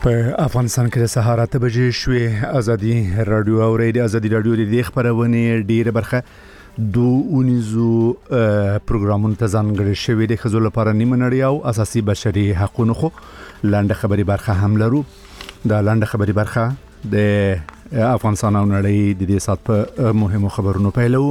په افغانستان کې د سهار 8 بجې شوې ازادي رادیو او ریډیو ازادي رادیو د خبرونه ډیره برخه اونیزو پروګرامونو ته ځانګړي شوی د خزو لپاره نیمه نړۍ او اساسي بشري حقوقو خو لاندې خبري برخه هم لرو دا لاندې خبري برخه د افغانستان او نړۍ د دې سات په مهمو خبرونو پیلو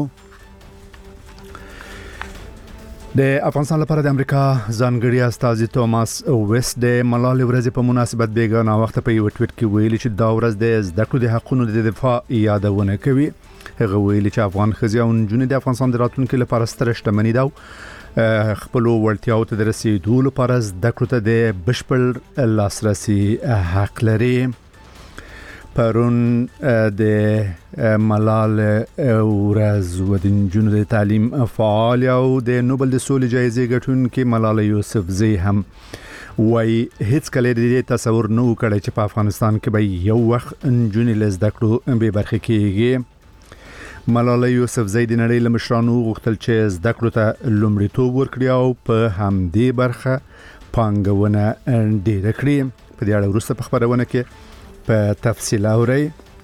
د افغانستان لپاره د امریکا ځانګړي استازي توماس ویست د ملالۍ ورځې په مناسبت بیګانه وخت په یو ټویټ کې ویلي چې دا ورځ د زده کړو د حقوقو د دفاع یادونه کوي هغه ویلي چې افغان ښځې او نجونې د افغانستان د راتلونکي لپاره ستره شتمني ده خپل وړتیاو ته د رسیدو لپاره زده کړو ته د بشپړ لاسرسي حق لري پرون د ملالۍ ورځ و د نجونو د تعلیم فعال او د نوبل د سولې جایزې ګټونکې ملالۍ یوسفزۍ هم وای هیڅ کله دې تصور نه وکړي چې په افغانستان کې به یو وخت نجونې له زده کړو به برخه کېږي ملالۍ یوسفزۍ د نړۍ له مشرانو غوښتل چې زده کړو ته لومړیتوب ورکړي او په همدې برخه پانګونه ډېره کړي په دې اړه وروسته په خبرونه کې په تفصیل اوري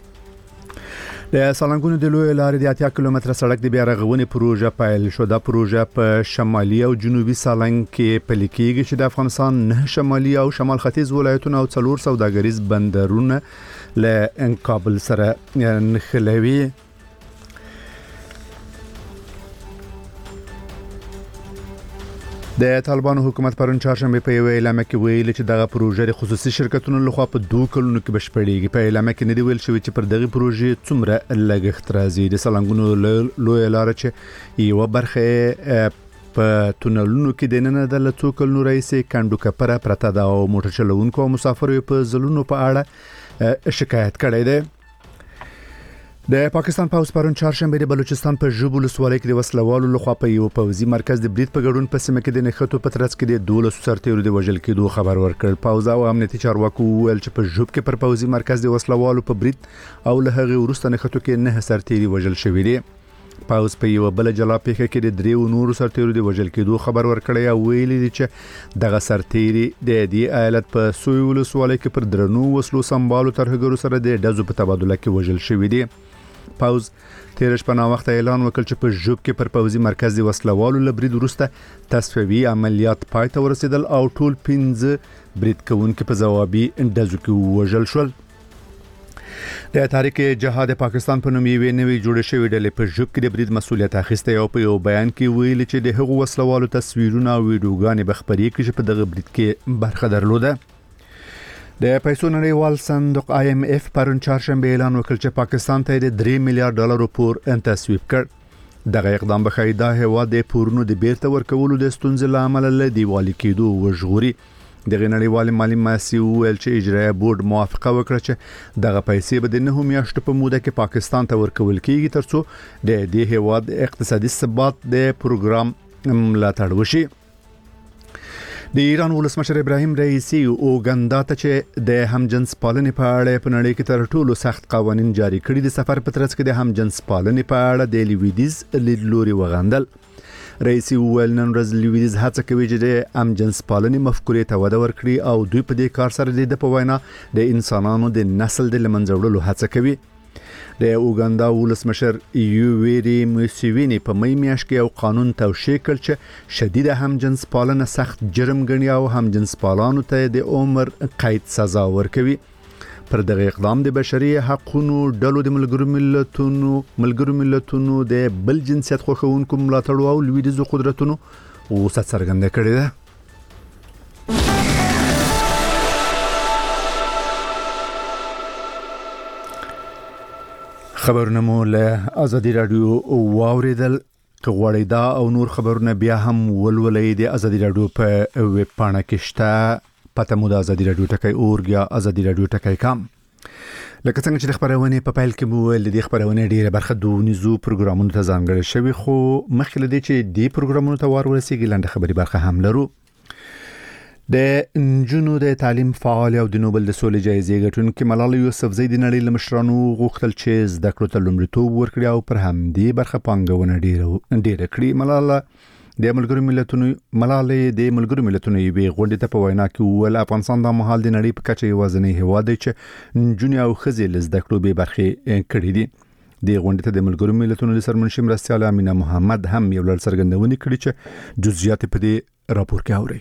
د سالنګونو د لوی لارې د 80 کیلومتره سړک د بیا رغونې پروژه پیل شو دا پروژه په شمالي او جنوبي سالنګ کې پلي کېږي چې د افغانستان نه شمالي او شمال ختیځ ولایتونو او 4 سوداګریز بندرونه له کابل سره نښلوي د طالبانو حکومت پرون چهارشنبه په یو اعلان کې ویل چې دغه پروژه د خصوصي شرکتونو لخوا په 2 کلونو کې بشپړېږي په اعلان کې نه دی ویل شوی چې پر دغه پروژې څومره لګښت راځي د سالنګونو لوی لار چې یو برخه په تونلونو کې د نن د 2 کلونو رئیس کندو کپره پرته دا او موټر چلوونکو او مسافرو په ځلونو په اړه شکایت کړی دی د پاکستان پوز پرون چهارشنبه د بلوچستان په ژوب ولسوالۍ کې د وسلوالو لخوا په یو پوزي مرکز د برید په ګډون په سیمه کې د نښتو په ترڅ کې د 12 سرتیرو د وژل کېدو خبر ورکړ پوز او امنیتي چارواکو ویل چې په ژوب کې پر پوزي مرکز د وسلوالو په برید او له هغه وروسته نښتو کې 9 سرتیري وژل شوي دي پوز په یو بل جلا پیښه کې د 3 نورو سرتیرو د وژل کېدو خبر ورکړی او ویلي دي چې دغه سرتیري د دې ایالت په سوی ولسوالۍ کې پر درنو وسلو سمبالو ترهګرو سره د ډزو په تبادله کې وژل شوي دي پوز تیرش په نا وخت اعلان وکړ چې په ژوب کې پر پوزي مرکز د وسلوالو لبرید وروسته تصفیوي عملیات پای ته ورسېدل او ټول 15 برید کوونکي په ځوابي ډزو کې وژل شول د تحریک جهاد پاکستان په نوم یې نوې جوړه شوې ډلې په ژوب کې د برید مسولیت اخیسته او په یو بیان کې ویل چې د هغو وسلوالو تصویرونه او ویډیوګانې بخبري کې چې په دغه برید کې برخه درلوده د پیسو نړیوال صندوق IMF پرون چهارشنبه اعلان وکړ چې پاکستان ته د 3 میلیارډ ډالرو پور تصویب کړ دغه اقدام به خیدا هوا د پورونو د بیرته ورکولو د ستونزې لامل له دیوالي کېدو وژغوري د نړیوال مالی مؤسسې ویل چې اجرایي بورډ موافقه وکړه چې دغه پیسې به د 9 میاشتو په موده کې پاکستان ته ورکول کېږي ترڅو د دې هیواد اقتصادي ثبات د پروګرام ملاتړ وشي د ایران ولسمشر ابراهیم رئیسی اوګاندا ته چې د همجنس پالنې په اړه په نړۍ کې تر ټولو سخت قوانين جاری کړي د سفر په ترڅ کې د همجنس پالنې په اړه د لویدیز لیدلوري وغندل رئیسی ویل نن ورځ لویدیز هڅه کوي چې د همجنس پالنې مفکورې ته وده ورکړي او دوی په دې کار سره د په وینا د انسانانو د نسل د لمنځه وړلو هڅه کوي د اوګاندا ولسمشر یوویری موسیوینی په مې میاشت کې یو قانون توشیح کړ چې شدید همجنس پالنه سخت جرم ګڼي او همجنس پالانو ته د عمر قید سزا ورکوي پر دغه اقدام د بشري حقوقو ډلو د ملګرو ملتونو د بل جنسیت خوښونکو ملاتړ او لویدیزو قدرتونو غوسه څرګنده کړې ده خبرونه مو له ازادي رادیو واوریدل غوړې دا او نور خبرونه بیا هم ولولې د ازادي رادیو په ویب پاڼه کې شته پته مو د ازادي رادیو ټکی اورګیا ازادي رادیو ټکی کام لکه څنګه چې خبرونه په پیل کې مو ول د خبرونه ډیره برخه دونیزو پروګرامونو ته ځانګړي شوی خو مخکې لدی چې دی پروګرامونو ته ورسېږي لاندې خبري برخه هم لرو د نجونو د تعلیم فعال او د نوبل د سولې جایزې ګټونکې ملالۍ یوسفزۍ د نړۍ له مشرانو غوښتل چې زده کړو ته لومړیتوب ورکړي او پر همدې برخه پانګونه ډیره کړي ملالۍ د ملګرو ملتونو ملالۍ د ملګرو ملتونو یوې غونډې ته په وینا کې ول افغانستان د مهال د نړۍ په کچه یوازینی هیواد دی چې نجونې او ښځې له زده کړو به برخې کړې دي. د غونډې ته د ملګرو ملتونو د سرمنشي مرستیال امینه محمد هم یو لړ څرګندونې کړې چې جزئیات په دې راپور کې اوري.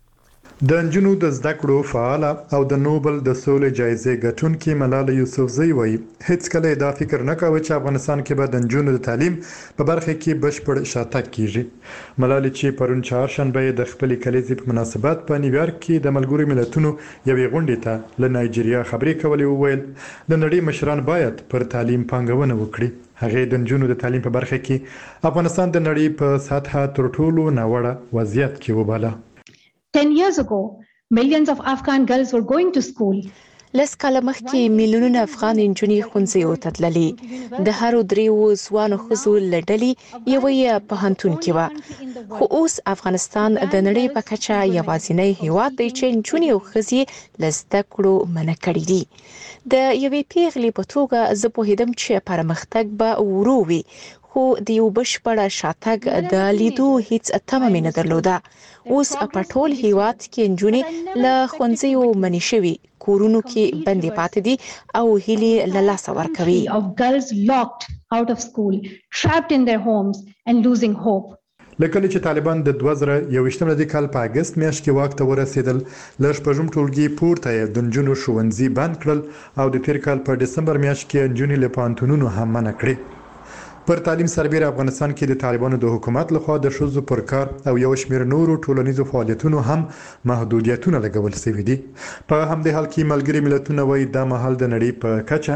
د نجونو د زده کړو فعال او د نوبل د سولې جایزې ګټونکې ملاله یوسفزۍ وایي هیڅ کله دا فکر نه کاوه چې افغانستان کې به د نجونو د تعلیم په برخه کې بشپړ شاتګ کیږي. ملاله چې پرون چهارشنبه د خپل کلیزې په مناسبت په نیویارک کې د ملګرو ملتونو یوې غونډې ته له نایجیریا خبرې کولې وویل د نړۍ مشران باید پر تعلیم پانګونه وکړي. هغه د نجونو د تعلیم په برخه کې افغانستان د نړۍ په سطحه تر ټولو ناوړه وضعیت کې وباله. 10 years ago, millions of Afghan girls were going to school. لس کاله مخکې میلیونونه افغان نجونې ښوونځیو ته تللې. د هرو دریو ځوانو ښځو له ډلې یوه یې پوهنتون کې وه. خو اوس افغانستان د نړۍ په کچه یوازینی هیواد دی چې نجونې او ښځې له زده کړو منع کړي دي. د یوې پیغلې په توګه زه پوهېدم چې پرمختګ به ورو وي، خو د یو بشپړ شاتګ د لیدو هیڅ تمه مې نه درلوده. اوس په ټول هیواد کې نجونې له ښوونځیو منع شوي، کورونو کې بندي پاتې دي او هیلې له لاسه ورکوي. Of girls locked out of school, trapped in their homes and losing hope. لکه چې طالبان د 2021 کال په اگست میاشت کې واک ته ورسېدل، ل شپږم ټولګي پورته یې د نجونو ښوونځي بند کړل او د تیر کال په دسمبر میاشت کې نجونې له پوهنتونونو هم منع کړې. پر تعلیم سربېره افغانستان کې د طالبانو د حکومت لخوا د ښځو پر کار او یو شمېر نورو ټولنیزو فعالیتونو هم محدودیتونه لګول شوي دي. په همدې حال کې ملګري ملتونه وایي دا مهال د نړۍ په کچه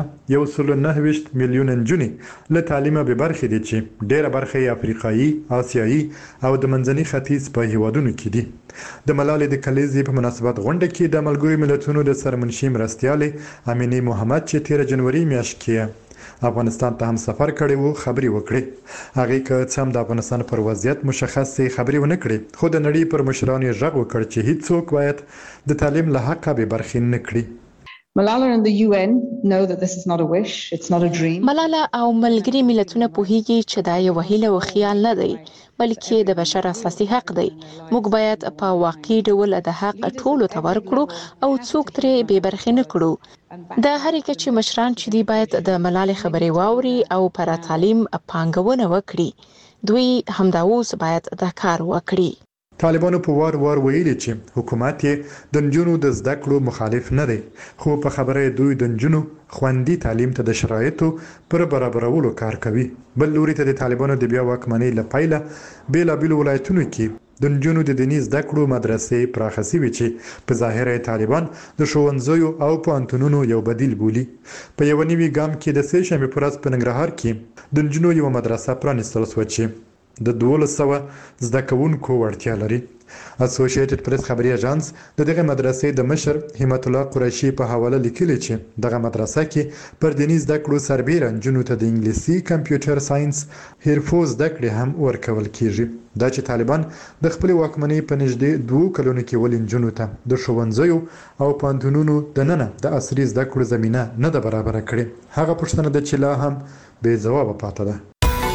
129 میلیونه نجونې له تعلیمه بې برخې دي چې ډېره برخه یې افریقایي، آسیایي او د منځني ختیځ په هیوادونو کې دي. د ملالۍ د کلیزې په مناسبت غونډه کې د ملګرو ملتونو د سرمنشي مرستیالې امینه محمد چې 13 جنوري میاشت کې افغانستان ته هم سفر کړی وو خبري وکړي. هغه که څه هم د افغانستان پر وضعیت مشخصې خبري ونه کړي، خو د نړۍ پر مشرانو یې غږ وکړ چې هیڅوک باید د تعلیم له حقه بې برخې نه کړي. Malala and the UN know that this is not a wish, it's not a dream. ملاله او ملګري ملتونه پوهیږي چې دا یو هیله او خیال نه دی، بلکې د بشر اساسي حق دی. موږ باید په واقعي ډول د حق ټولو ته ورکړو او څوک ترې بې برخې نه کړو. د هر کچې مشران چې دی باید د ملالې خبرې واوري او پر تعلیم پانګونه وکړي. دوی همدا اوس باید دا کار وکړي. طالبانو په وار ویلي چې حکومت یې د نجونو د زده کړو مخالف نه دی، خو په خبره دوی د نجونو خوندي تعلیم ته د شرایطو پر برابرولو کار کوي. بل لوري ته د طالبانو د بیا واکمنۍ له پیله بیلابیلو ولایتونو کې د نجونو د دیني زده کړو مدرسې پراخه شوي چې په ظاهره طالبان د ښوونځیو او پوهنتونونو یو بدیل بولي. په یو نوي ګام کې د سې شنبې په ورځ په ننګرهار کې د نجونو یو مدرسه پرانیستل شوه چې د 1200 زده کوونکو وړتیا لري. اسوسییټډ پریس خبري اژانس د دغه مدرسې د مشر همت الله قریشي په حواله لیکلی چې دغه مدرسه کې پر دیني زده کړو سربېره نجونو ته د انګلیسي، کمپیوټر ساينس، حرفو زده کړې هم ورکول کیږي. دا چې طالبان د خپل واکمنۍ په نږدې 2 کلونو کې ولې نجونو ته د ښوونځیو او پوهنتونونو دننه د عصري زده کړو زمينه نه ده برابر کړې، هغه پوښتنه ده چې لا هم بې ځواب پاتې ده.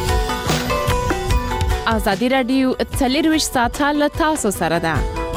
ازادي رادیو 24 ساعته له تاسو سره ده.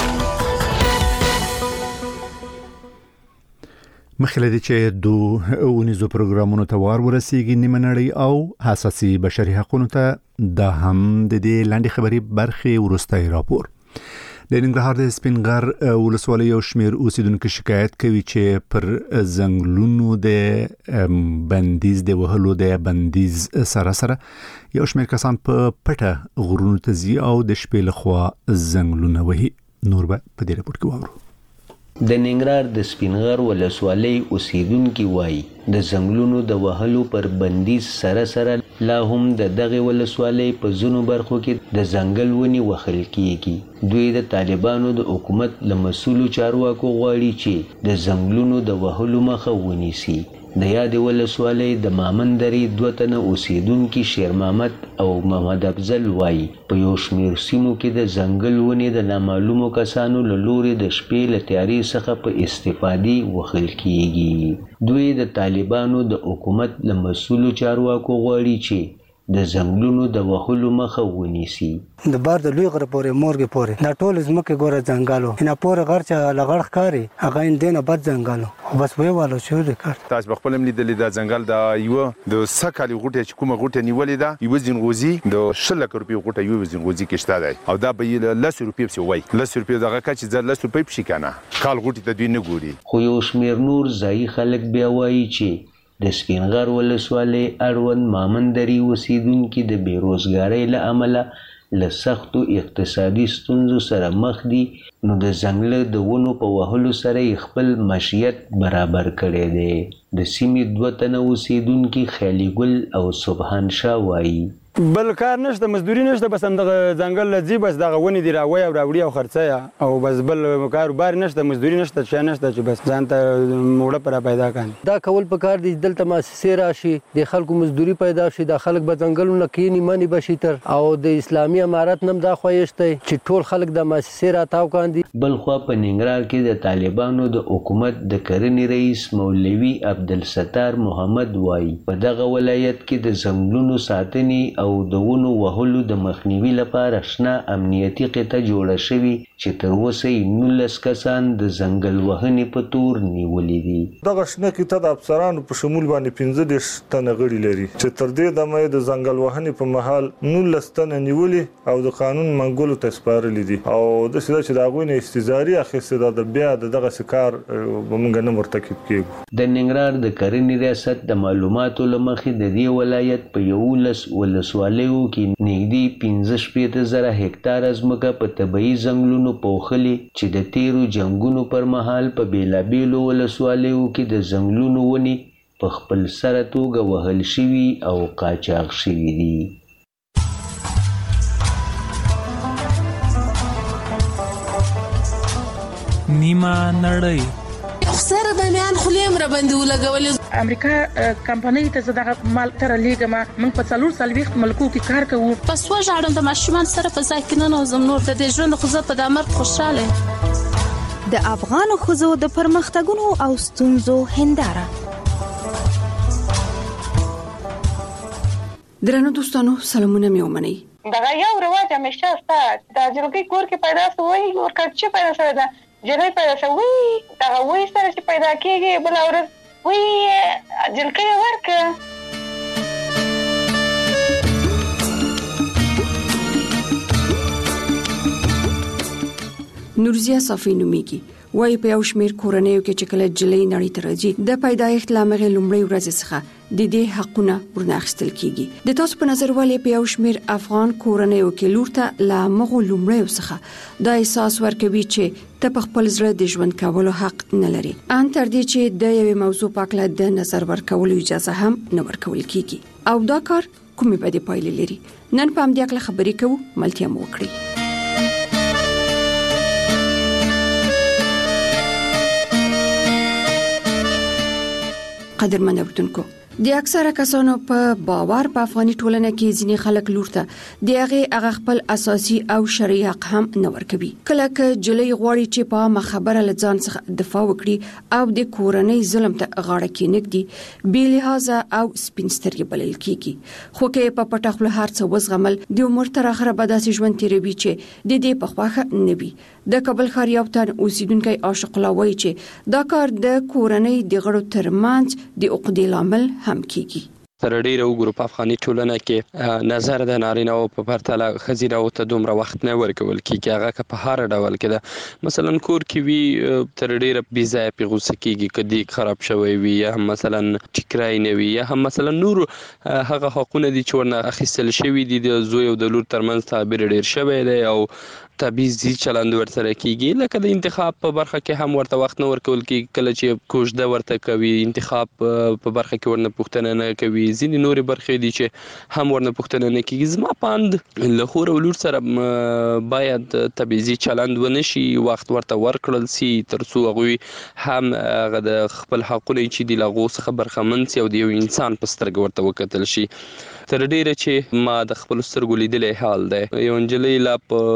مخکې چې دوه اونیزو پروګرامونو ته ورسیږي نیمه نړۍ او حساسي بشري حقوقو ته د هم د دې لاندې خبري برخې ورستای راپور. د ننګرهار د سپینغر ولسوالۍ یو شمېر اوسیدونکو شکایت کوي چې پر ځنګلونو د بندیز د وهلو د بندیز سره یو شمېر کسان په پټه غرونو ته ځي او د شپې لخوا ځنګلونه وهي. نور به په دې راپور کې واورو. د ننګرهار د سپینغر ولسوالۍ اوسیدونکو وایي د ځنګلونو د وهلو پر بندیز سره لا هم د دغه ولسوالۍ په ځینو برخو کې د ځنګل ونې وهل کیږي. دوی د طالبانو د حکومت له مسؤلو چارواکو غواړي چې د ځنګلونو د وهلو مخه ونیسي. د یادې ولسوالۍ د مامندرې 2 تنه اوسیدونکي شیر محمد او محمد افضل وایي په یو شمېر سیمو کې د ځنګل ونې د نامعلومو کسانو له لورې د شپې له تیارې څخه په استفادې وهل کیږي. دوی د طالبانو د حکومت له مسؤلو چارواکو غواړي چې د ځنګلونو د وهلو مخه ونیسي. د بار د لوی غره پورې مورګې پورې دا ټول ځمکې ګوره ځنګلو نه پورې غر چې لغړ ښکاري هغه یې نه بد ځنګلو بس وی والو شو ریکارډ تاسو په خپل لیدلې د ځنګل د یو د سکالي غوټه چې کومه غوټه نیولې ده یو ځنغوزي د 100 لک روپیو غوټه یو ځنغوزي کې شته دی او دا به 100 روپیو څه وای 100 روپیو دغه کچ ځل 100 روپیو پشي کنه کال غوټه د دوی نه ګوري. خو یو شمیر نور ځای خلک بیا وایي چې د سپینغر ولسوالۍ اړوند مامندري اوسیدونکي د بیروزګارۍ له امله له سختو اقتصادي ستونزو سره مخ دي نو د ځنګله د ونو په وهلو سره یې خپل معیشت برابر کړی دی. د سیمې 2 تنه اوسیدونکي خیالي ګل او سبحان شاه وایي بل کار نشته مزدوري نشته بس هم دغه ځنګل لځي بس دغه ونې دي راوي او راوړي او خرڅه او بس بل کاروبار نشته مزدوري نشته چې نشته چې بس ځان ته موړه پر پیدا کړي دا کول په کار دي دلته مؤسسې راشي د خلکو مزدوري پیدا شي د خلک به ځنګلونه کینی مانی بشي تر او د اسلامي امارت نم دا خوښته چې ټول خلک د مؤسسې راتاو کاندي. بل خو په ننګرهار کې د طالبانو د حکومت د کرنې رئیس مولوي عبدالستار محمد وایي په دغه ولایت کې د ځنګلونو ساتنې او د ونو وهلو د مخنیوي لپاره شنه امنیتي قطه جوړه شوې چې تر اوسه 19 کسان د ځنګل وهنې په تور نیولي دي. دغه شنه قطه د افسرانو په شمول باندې 15 تنه غړي لري چې تر دې دمه د ځنګل وهنې په محل 19 تنه نیولي او د قانون منګولو ته سپارلي دي او د سده چې د هغوی نه استزاري اخیسته د بیا دغه کار موږ نه مرتکب کیږو. د ننګرهار د کرنې ریاست د معلوماتو له مخې د دې ولایت په 11 ولسوالیو کې نږدې 15,000 هکتاره ځمکه په طبیعي ځنګلونو پوښلي چې د تیرو جنګونو پر مهال په بیلابیلو ولسوالیو کې د ځنګلونو ونې په خپل سره توګه وهل شوي او قاچاق شوي دي. نیمه نړۍ سره د میان خلیم را باندې ولګولې امریکا کمپنۍ ته زړه مال تر لیګما موږ په 4 ملکو کې کار کوو پس وژاړم د ماشومان سره په ځای کې نه نوزم نور د دې ژوند خو زه په دامر خوشاله د افغان خزو د پرمختګونو او ستونزو هنداره. درنو دوستانو سلامونه مې ومنئ. دغه یو رواج همیشه ستا د جلګي کور کې پیدا شوی او کچې پیدا شوی ده جنې پیدا شوی دغه وې سره چې پیدا کیږي بل اورز وې جلګي ورکه نورزیا صافی نومیږي وای په یو شمیر کورنیو کې چې کله جلې نړۍ ته راځي د پیدایښت لامغه لومړی ورځ څخه د دې حقونه ورناخستل کیږي. د تاسو په نظر ولې په یو شمیر افغان کورنیو کې لور ته لامغه لومړی څخه دا احساس ورکوي چې ته په خپل زړه د ژوند کولو حق نه لري ان تر دې چې د یوې موضوع په اړه د نظر ورکولو اجازه هم نه ورکول کیږي او دا کار کومې بدې پایلې لري. نن په همدې اړه خبرې کوو ملتیا مو وکړي. قدرمن اوردونکو د اکثره کسانو په باور په افغاني ټولنه کې ځینې خلک لور ته د هغه خپل اساسي او شرعي حق هم نه ورکوي. کله چې جلې غواړي چې په خبره لځان څخه دفاع وکړي او د کورنۍ ظلم ته غاړه کېنږدي بې لحاظه او سپینسترګې بلل کیږي خو کې په پټه خپل هر څه وزغمل د عمر تر اخره به داسې ژوند تیروي چې د دې په خواخه نه وي. د کابل ښار یو تن اوسیدونکی عاشق الله وایي چې دا کار د کورنۍ د غړو ترمنځ د عقدې لامل هم کیږي. تر ډیره وګورو په افغاني ټولنه کې نظر د نارینه او په پرتله ښځینه او ته دومره وخت نه ورکول کیږي هغه که په هر ډول کې ده مثلا کور کې وي تر ډیره بې ځایه پې غوسه کیږي که دیګ خراب شوی وي یا هم مثلا ټیکرای نه وي یا هم مثلا نور هغه حقونه دي چې ورنه اخیستل شوي دي د زوی او د لور ترمنځ تعبیر ډیر شوی دی او تبعیضي چلند ورسره کیږي لکه د انتخاب په برخه کې هم ورته وخت نه ورکول کیږي کله چې کوژده ورته کوي انتخاب په برخه کې ورنه پوښتنه نه کوي ځینې نورې برخې دي چې هم ورنه پوښتنه نه کیږي. زما پاند له خور او لور سره باید تبعیضي چلند ونه شي وخت ورته ورکړل سي تر څو هغوی هم هغه د خپل حقونه چې دي له هغو څخه برخمن سي او د یو انسان په سترګه ورته وکتل شي. تر ډیره چې ما د خپل سترګو لیدلی حال دی یو نجلۍ لا په 9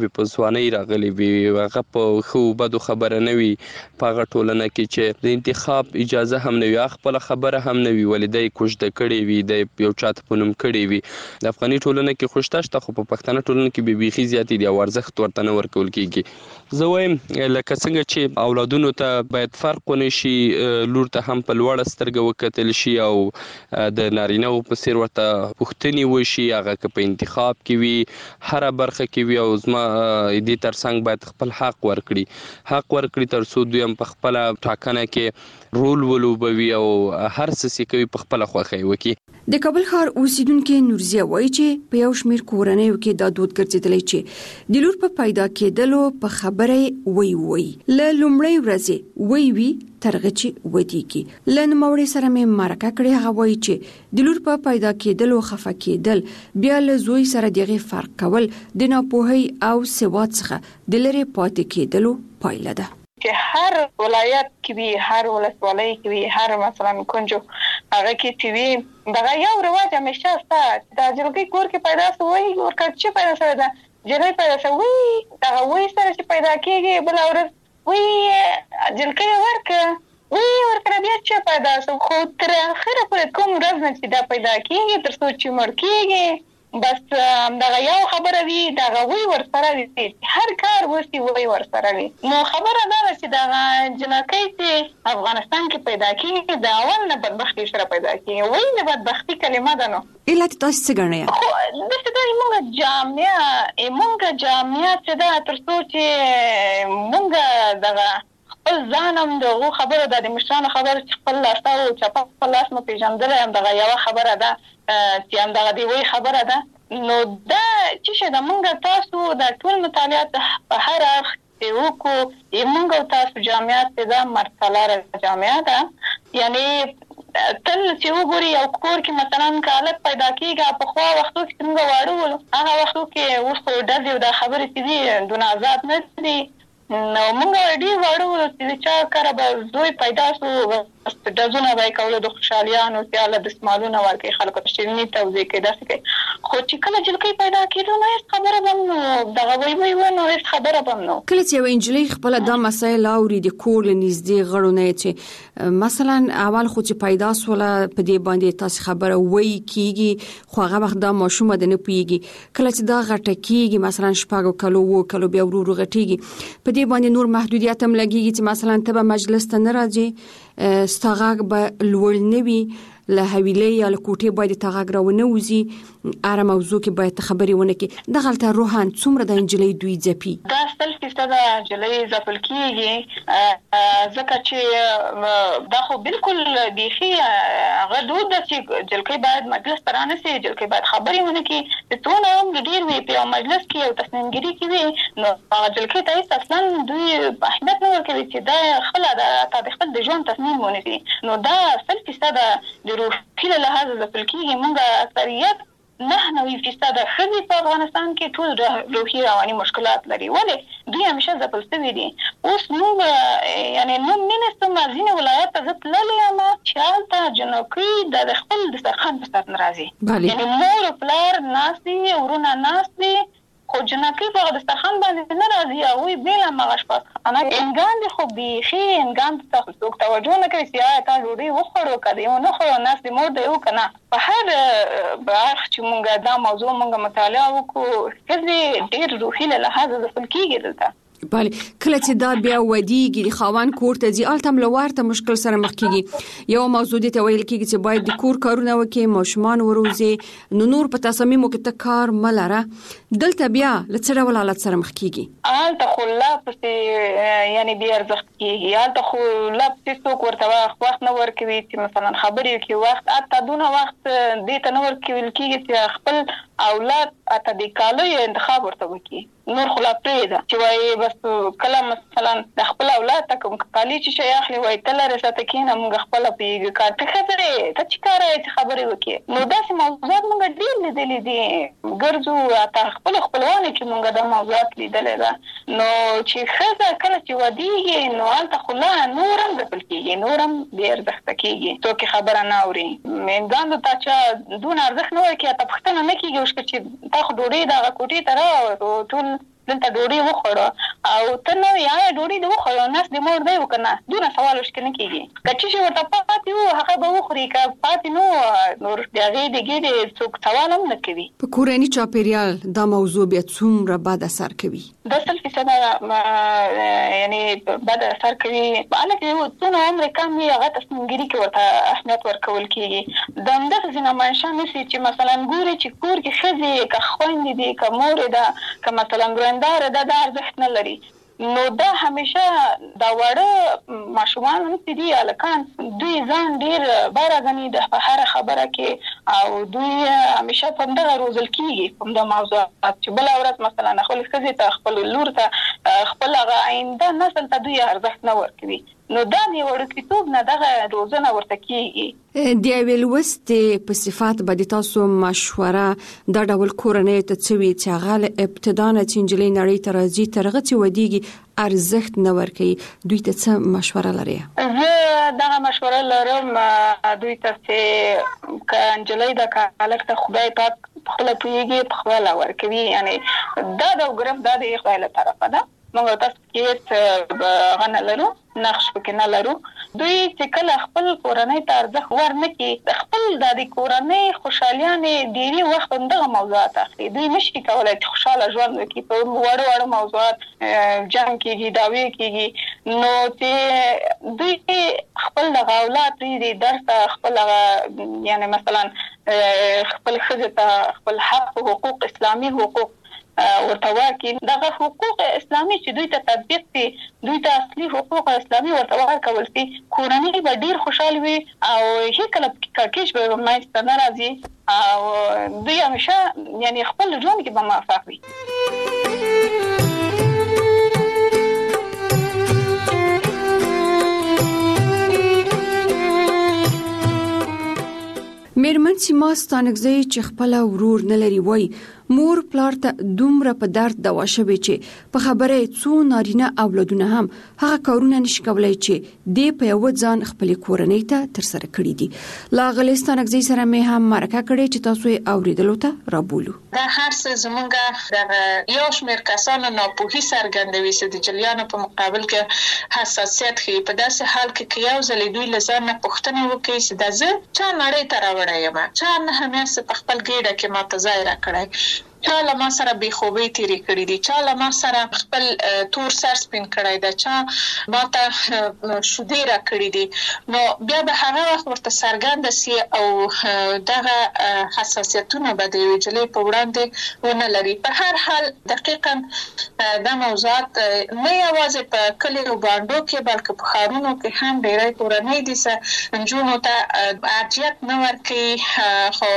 به په ځوانۍ راغلی وي هغه په خو بدو خبره نه وي په هغه ټولنه کې چې د انتخاب اجازه هم نه وي خپل خبره هم نه وي ولې د کوژده کړي وي د یو چاته په نوم کړي وي د افغاني ټولنه کې خوشته شته خو په پښتنه ټولنه کې به بیخي زیاتې دي او ارزښت ورته نه ورکول کېږي زه وایم لکه څنګه چې اولادونو ته باید فرق ونه شي لور ته هم په لوړه سترګه وکتل شي او د نارینه‌و په څېر ورته پوښتنې وشي هغه که په انتخاب کې وي هره برخه کې وي او زما دې ترڅنګ باید خپل حق ورکړي تر څو دوی هم په خپله ټاکنه کې رول ولوبوي او هر څه چې کوي په خپله خوښۍ وکړي د کابل ښار اوسیدونکو نورزیه وایي چې په یو شمېر کورنیو کې دا دود ګرځېدلی چې د لور په پیدا کېدلو په خبره وی له لومړۍ ورځې وی ترغه چې ودیږي له نوموړي سره مې مرکه کړې هغه وایي چې د لور په پیدا کېدلو خفه کېدل بیا له زوی سره دغه فرق کول د ناپوهۍ او سواد څخه د لرې پاتې کېدلو پایله ده چې هر ولایت کې وي هر ولسوالۍ کې وي هر مثلا کنجو هغه کې چې وي دغه یو رواج همیشه شته د جلګۍ کور کې پیدا شوی ورکړ چې پیدا شوی ده جلګۍ پیدا شوی دغه وای سره چې پیدا کېږي بل اورس وی جلګۍ ورکړه بیا چې پیدا شو خو تر اخره پورې کوم ورځ نه چې دا پیدا کېږي تر څو چې مړ کېږي بس دغه یو خبره وي دغه وی ورسره وي هر کار وسی وی ورسره وي نو خبره دا ده چې دغه جنکۍ چې افغانستان کې پیدا کېږي د اول نه بدبختي سره پیدا کېږي وی نه بدبختي کلمه ده نو علت تاسو څه ګڼئ خو داسې ده موږ جامعه چې ده تر څو چې موږ دغه خپل ځان هم دغه خبره ده د مشرانو خبره چې خپل لاس او چپه خپل لاس مو پیژندلی هم دغه یوه خبره ده چې هم دغه د وی خبره ده نو دا چې د موږ تاسو د ټول مطالعات په هر اړخ چې وکړو موږ او تاسو جامعات چې دا مرسالاره جامعه ده یعنی تل چې وګوري یو کور کې مثلا کالت پیدا کېږي په خوا وختو کې موږ واړو ول هغه وختو کې اوس خو ډزې او دا خبرې چې دي دونه آزاد نه دي نو موږ ډېر واړو چې چا کاره به زوی پیدا شو ډزونه به یې کولو د خوشحالیانو سیاله دستمالونه ورکوي خلکو ته شیریني توزیع کوي داسې کوي خو چې کله جلکۍ پیدا کېدو نو هېڅ خبره به هم نو دغه وی و نو هېڅ خبره به هم نو کله چې یوه نجلۍ خپله دا مسایل اوري د کور له نږدې غړو نه چې مثلا اول خو چې پیدا سوله په دې باندې تاسې خبره وی کېږي خو هغه وخت دا ماشومه ده نه پوهېږي کله چې دا غټه کېږي مثلا 6 کلو 7 کلو بیا ورو ورو غټېږي په دې باندې نور محدودیت هم لګېږي چې مثلا ته به مجلس ته نه راځې ستا غږ به لوړ نه وي له حویلۍ یا له کوټې باید ته غږ راونه وځي هره موضوع کې باید ته خبرې ونه کړې دغلته روحاً څومره د نجلۍ دوی ځپي دا 100% د نجلۍ ځپل کېږي ځکه چې دا خو بالکل بیخي هغه دود ده چې جلکۍ باید مجلس ته رانسي جلکۍ باید خبرې ونه کړي چې څونه هم ډېر وي په یو مجلس کې یو تصمیمګیري کې وي نو هغه جلکۍ ته هېڅ اصلا دوی اهمیت نه ورکوي چې دا خپله تا د خپل د ژوند تصمیم ونیسي نو دا 100% د روحي له لحاظه ځپل کېږي موږ اکثریت 99% ښځې په افغانستان کې ټول روحي رواني مشکلات لري ولې دوی همیشه ځپل شوي دي اوس موږ یعنی نن نستم ځینې ولایت ته زه تللی یم چې هلته جنکۍ د خپل دسترخوان په سر نه راځي یعنی مور و پلار ناست دي ورونه ناست دي خو جنکۍ په دسترخوان باندې نه راځي هغوی بېله همغه شپاسخانه انګان دي خو بیخي انګان ته څوک توجه نه کوي چې آیا تا ډوډۍ وخوړو که دې ونه خوړو ناست دې مور دی و که نه په هر اړخ چې موږ دا موضوع موږ مطالعه وکړو ښځې ډېر روحي له لحاظه ځپل کېږي دلته بله کله چې دا بیا ودیږي د خاوند کور ته ځي هلته هم له ورته مشکل سره مخ کېږي یوه موضوع دې ته ویل کېږي چې باید د کور کارونه وکړي ماشومان وروزي نو نور په تصامیمو کې ته کار مه لره دلته بیا له څه ډول حالت سره مخ کېږي هلته خو لا پسې یعنې بې ارزښت کېږي هلته خو لا پسې څوک ورته وخت نه ورکوي چې مثلا خبرې وکړي وخت حتی دونه وخت دې ته نه ورکول کېږي چې خپل اولاد حتی د کالیو انتخاب ورته وکړي نور خو لا پرېږده چې وایي بس کله مثلا د خپل اولاد ته کوم کالي چې شی اخلي وایي ته لرې ساته کښېنه موږ خپله پوهېږو کار ته ښځه یې ته چې کاره یې چې خبرې وکړې نو داسې موضوعات موږ ډېر لیدلي دي ګرځو حتی خپلو خپلوانو کې موږ دا موضوعات لیدلی ده نو چې ښځه کله چې ودېږي نو هلته خو لا نور هم ځپل کېږي نور هم بې ارزښته کېږي څوک یې خبره نه اوري میندګانو ته چا دونه ارزښت نه ورکوي حتی پوښتنه نه کېږي چې تا خو ډوډۍ دغه کوټې ته راوړو ټول دلته ډوډۍ وخوړه او ته نو یا ډوډۍ د وخوړه ناس د مور دی وکنه دونه سوال وشکنه کیږي کچې چې ورته پاتې وو هغه به وخوري که پاتې نو نور دغه دغه څوک سوال هم نه کوي. په کورنۍ چاپیریال دا موضوع بیا څومره بد اثر کوي؟ د 100% یعنی بد اثر کوي. الکه یو څونه عمر کم وي هغه تصمیمګیري کې ورته اهمیت ورکول کیږي. د همدغه ځینې منشا نسی چې مثلا ګوري چې کور کې ښځې که خویندې دي که مور ده که مثلا ګرنداره ده دا ارزښت نه لري نو دا همیشه دا وړه ماشومان نسی دي هلکان دوی ځان ډېر باره ګڼي د هره خبره کې او دوی همیشه په همدغه روزل کیږي په همدغه موضوعات چې بله ورځ مثلا خپل ښځې ته خپل لور ته خپل هغه آینده نسل ته دوی ارزښت نه ورکوي نو دا د وړوکتوب نه دغه روزنه ورته کیږي. د یوې لوستې په صفات به د تاسو مشوره دا ډول کورنۍ ته څه وي چې هغه له ابتدا نه چې نجلۍ نړۍ ته راځي تر هغه چې ودیږي ارزښت نه ورکوي دوی ته څه مشوره لري؟ زه دغه مشوره لرم دوی ته چې که نجلۍ ده که هلک ته خدای پاک پخپله پوهېږي پخپله ورکوي یعنی دا د ګرف دا د خدای له طرفه ده موږ تاسو کې هغه نه لرو نقش پکې نه لرو. دوی چې کله خپل کورنۍ ته ارزښت ورنکړي خپل د کورنۍ خوشحالیانې ډېری وخت همدغه موضوعات اخلي. دوی نشي کولی چې خوشحاله ژوند وکړي په وړو موضوعات جنګ کېږي دعوې کېږي نو چې دوی خپل دغه اولاد پرېږدي درس ته خپل هغه یعنې مثلا خپل ښځې ته خپل حق حقوق اسلامي حقوق ورته ورکړي دغه حقوق اسلامي چې دوی ته تطبیق شي دوی ته اصلي حقوق اسلامي ورته ورکول شي کورنۍ به ډېر خوشحال وي او هیڅکله کړکېچ به منځته نه راځي او دوی همیشه یعنی خپل ژوند کې به موفق وي. میرمن سیما ستانکزی چې خپل ورور نه لري وای مور پلار ته دومره په درد دوا شوي چې په خبره څو نارینه اولادونه هم هغه کارونه نشي کولای چې د په یو ځان خپل کورنۍ ته تر سره کړی دي. لا غلستانکزی سره مې هم مرکه کړې چې تاسو یې اوریدلو ته رابولو. دا هر څه زمونږ د یو شمېر کسانو ناپوهي څرګندوي چې د جلیانو په مقابل کې حساسیت ښیي. په داسې حال کې که یو ځل دوی له ځان نه پوښتنه وکړي چې دا زه چا نړۍ ته راوړی یم چا نه همیشه په خپل ګېډه کې ماته ځای راکړی چا له ما سره بې خوبۍ تېرې کړي دي چا له ما سره خپل تور سر سپین کړی ده چا ما ته شیدې راکړي دي نو بیا به هغه وخت ورته څرګنده سي او دغه حساسیتونه به د یوې نجلۍ په وړاندې ونه لري. په هر حال دقیقا دا موضوعات نه یوازې په کلیو بانډو کې بلکې په ښارونو کې هم ډېری کورنۍ دي چې نجونو ته ارجحیت نه ورکوي خو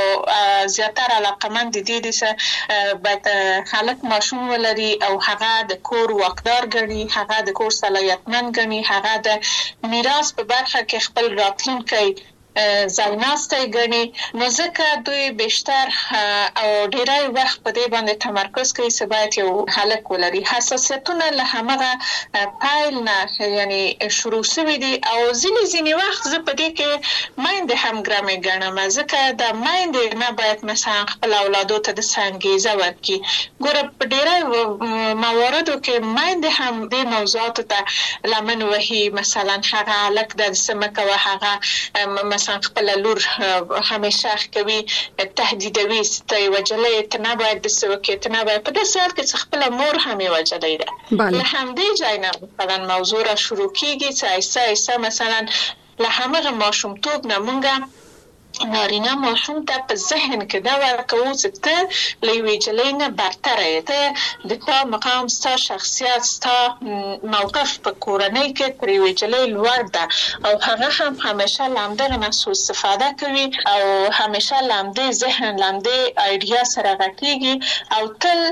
زیاتره علاقمند دي چې باید هلک ماشوم ولري او هغه د کور واکدار ګڼي هغه د کور صلاحیتمند ګڼي هغه د میراث په برخه کې خپل راتلونکی ځایناستی ګڼي نو ځکه دوی بیشتر او ډېری وخت په دې باندې تمرکز کوي چې باید یو هلک ولري. حساسیتونه له همغه پیل نه یعنی شروع شوي دي او ځینې وخت زه په دې کې میندې هم ګرمې ګڼم ځکه د میندې نه باید مثلا خپل اولادو ته د انګېزه ورکړي. ګوره په ډېری مواردو کې میندې هم دې موضوعاتو ته لمن وهي مثلا هغه هلک داسې مه کوه هغه مثلا خپل لور همیشه کوي تهدیدوي ته وجلې ته نه باید داسې وکړي ته نه باید په داسې حال کې چې خپله مور هم یې وجلی ده. له همدې ځای نه مثلا موضوع را شروع کېږي چې آهسته آهسته مثلا له همغه ماشومتوب نه مونږ نارینه ماشوم ته په ذهن کې دا ورکوو چې ته له یوې نجلۍ نه برتره یې ته د تا مقام ستا شخصیت ستا موقف په کورنۍ کې تر یوې نجلۍ لوړ ده او هغه هم همیشه له همدغه نه سوء استفاده کوي او همیشه له همدې ذهن له همدې ایډیا سره غټېږي او تل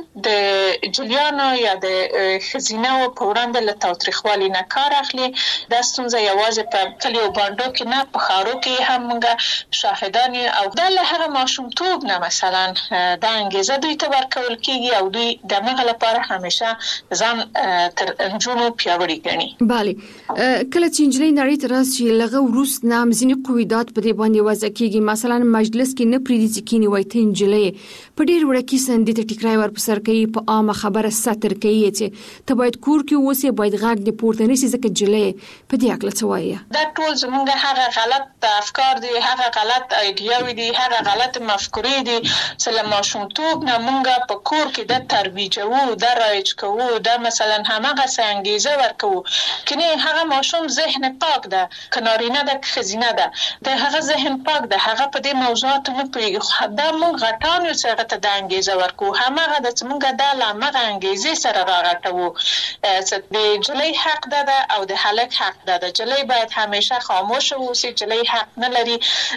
د جلیانو یا د ښځینهو په وړاندې له تاوتریخوالي نه کار اخلي. دا ستونزه یوازې په کلیو بانډو کې نه په ښارو کې هم موږ شاهدان او د هغه ماشومتوب نه مثلا د انګیزه دوی ته ورکول کیږي او دوی د مغه لپاره همیشه ځان تر انجونو پیاوړي ګڼي. bale کله چې انجلۍ نړۍ ته راشي لغه وروس نام ځینې قویدات په دې باندې وضع کیږي مثلا مجلس کې نه پریدي چې کینی وای ته انجلۍ په ډیر وړ کې سندې ته ټیکرای ور پسر کوي په عامه خبره ستر کوي چې ته باید کور کې اوسې باید غاګ دې پورته نشي ځکه جلې په دې اکل څه وایي. دا ټول زمونږ هغه غلط افکار دي هغه غلط ایډیاوي دي هغه غلط مفکورې دي چې له ماشومتوب نه مونږ په کور کې د ترویجو د رایج کوو د مثلا همغه څنګه ورکو کني هغه ماشوم ذهن پاک ده کنارینه ده خزینه ده د هغه ذهن پاک ده هغه په دې موضوعات نه پیږي دا مونږ غټان یو څنګه ته د انګیزه ورکو همغه د څنګه د لامغه انګیزه سره راغټو چې د جلې حق ده او د هلک حق ده د جلې باید همیشه خاموش اوسي جلې حق نه لري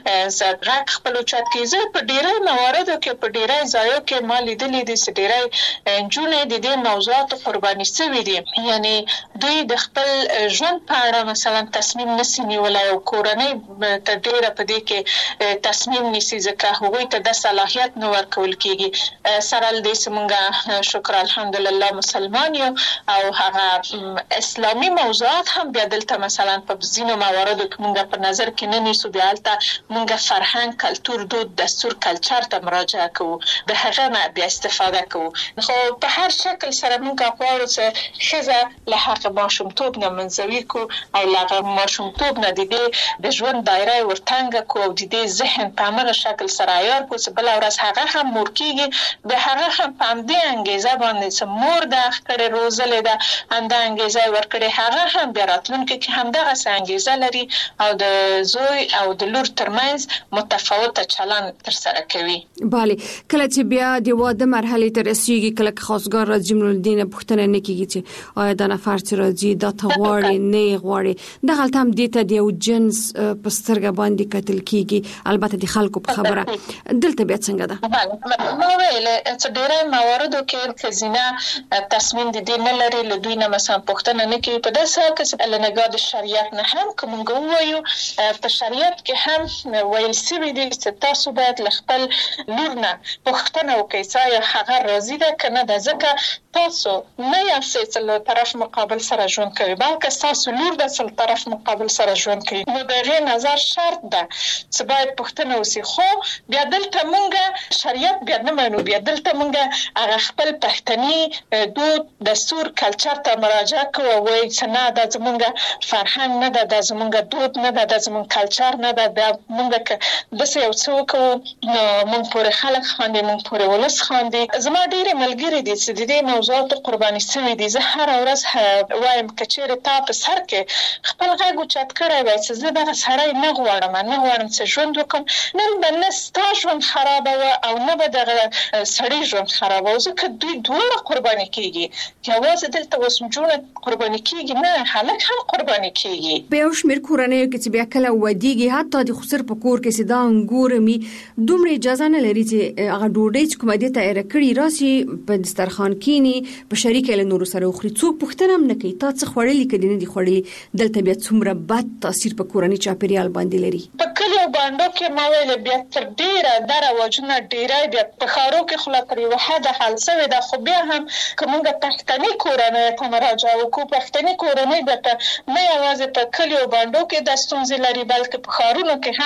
زړه خپل چت کیږي په ډیره مواردو کې په ډیره ځایو کې مال لیدلې دي چې ډیره جنونه د دې موضوعات قرباني شوي دي یعنی دوی د خپل ژوند په اړه مثلا تصمیم نسي ولا یو کورنۍ ته ډیره په دې کې تصمیم نسی ځکه هغوی ته د صلاحیت نو ورکول کیږي سره دې سمونګه شکر الحمدلله مسلمان یو او هغه اسلامي موضوعات هم بیا دلته مثلا په ځینو مواردو کې مونږ په نظر کې نه نیسو بیا البته مونږ فرهنګ کلتور دود دستور کلچر ته مراجعه کوو د هغه نه بیا استفاده کوو خو په هر شکل سره مونږ غواړو چې ښځه له حق ماشومتوب نه منځوي کو او له ماشومتوب نه د ژوند دایره ورتنګ کو او د دې ذهن په امر شکل سره عیار کو چې بل ورځ هغه هم مور کیږي د هغه هم په دې انګیزه باندې چې مور د خپل روزلې ده انده انګیزه ورکړي هغه هم بیا راتلونکي کې هم دغه انګیزه لري او د زوی او د لور ترمنځ متفاوته چلند تر سره کوي. bale کله چې بیا د واده مرحله ته رسیږي کله خاصګار راځي الدین پوښتنه نه کیږي چې آیا دا نفر چې راځي دا ته غواړي نه غواړي د غلط هم دې ته د یو جنس په سترګه باندې کتل کیږي البته د خلکو په خبره دلته بیا څنګه ده نو ویل چې ډېر مواردو کې خزینه تصمیم د دې نه لري له دوی نه مثلا پوښتنه نه کوي په داسې حال کې چې لنګا د شریعت نه هم کوم وایو په شریعت کې هم ویل سوي دي چې تاسو باید خپل لور نه پوښتنه وکړئ چې هغه راضي ده کنه د ځکه تاسو نه یاستئ چې له طرف مقابل سره ژوند کوي بلکې تاسو لور د څل طرف مقابل سره ژوند کوي نو د غیر نظر شرط ده چې باید پوښتنه وسی خو بیا دلته مونږه شریعت بیا نه منو بیا دلته مونږه هغه خپل پښتني دود دستور کلچر ته مراجعه کوو وای چې نه د زمونږه فرهنګ نه ده د زمونږه دود نه ده د زمونږ کلچر نه ده د مونږه د یو څوک مونږ پورې خلک خاندي مونږ پورې ولس خاندي زما ډېر ملګری دي چې د دې موضوعات قرباني شوي دي زه هر ورځ وایم کچېره تا په سر کې خپل غږ چت کړی وای چې زه دغه سړی نه غواړم چې ژوند وکم نن به نه ستا ژوند خراب او نه به دغه سړی ژوند خراب او ځکه دوی دواړه قرباني کیږي یوازې دلته وسمجونه قرباني کیږي نه هلک هم قرباني کیږي په یو شمېر کورنیو کې چې بیا کله ودیږي حتی د خسر په کور کې سدا انګور می دومره اجازه نه لري چې هغه ډوډۍ چې کومه دې ته رکړی راسي په دسترخوان کینی په شریک له نور سره خوري څوک پوښتنه هم نه کوي تا څه خوړلې کدي نه دي خوړلې دلته بیا څومره بد تاثیر په کورنۍ چاپیریال باندې لري په کلیو باندې کې ما ویل بیا تر ډیره دروازونه ډیره بیا په خارو کې خلاصري وحده حل سوي د خو بیا هم کومه پښتني کورنۍ ته مراجعه وکړو پښتني کورنۍ د نه یوازې په کلیو باندې کې د ستونزې لري بلکې په خارونو کې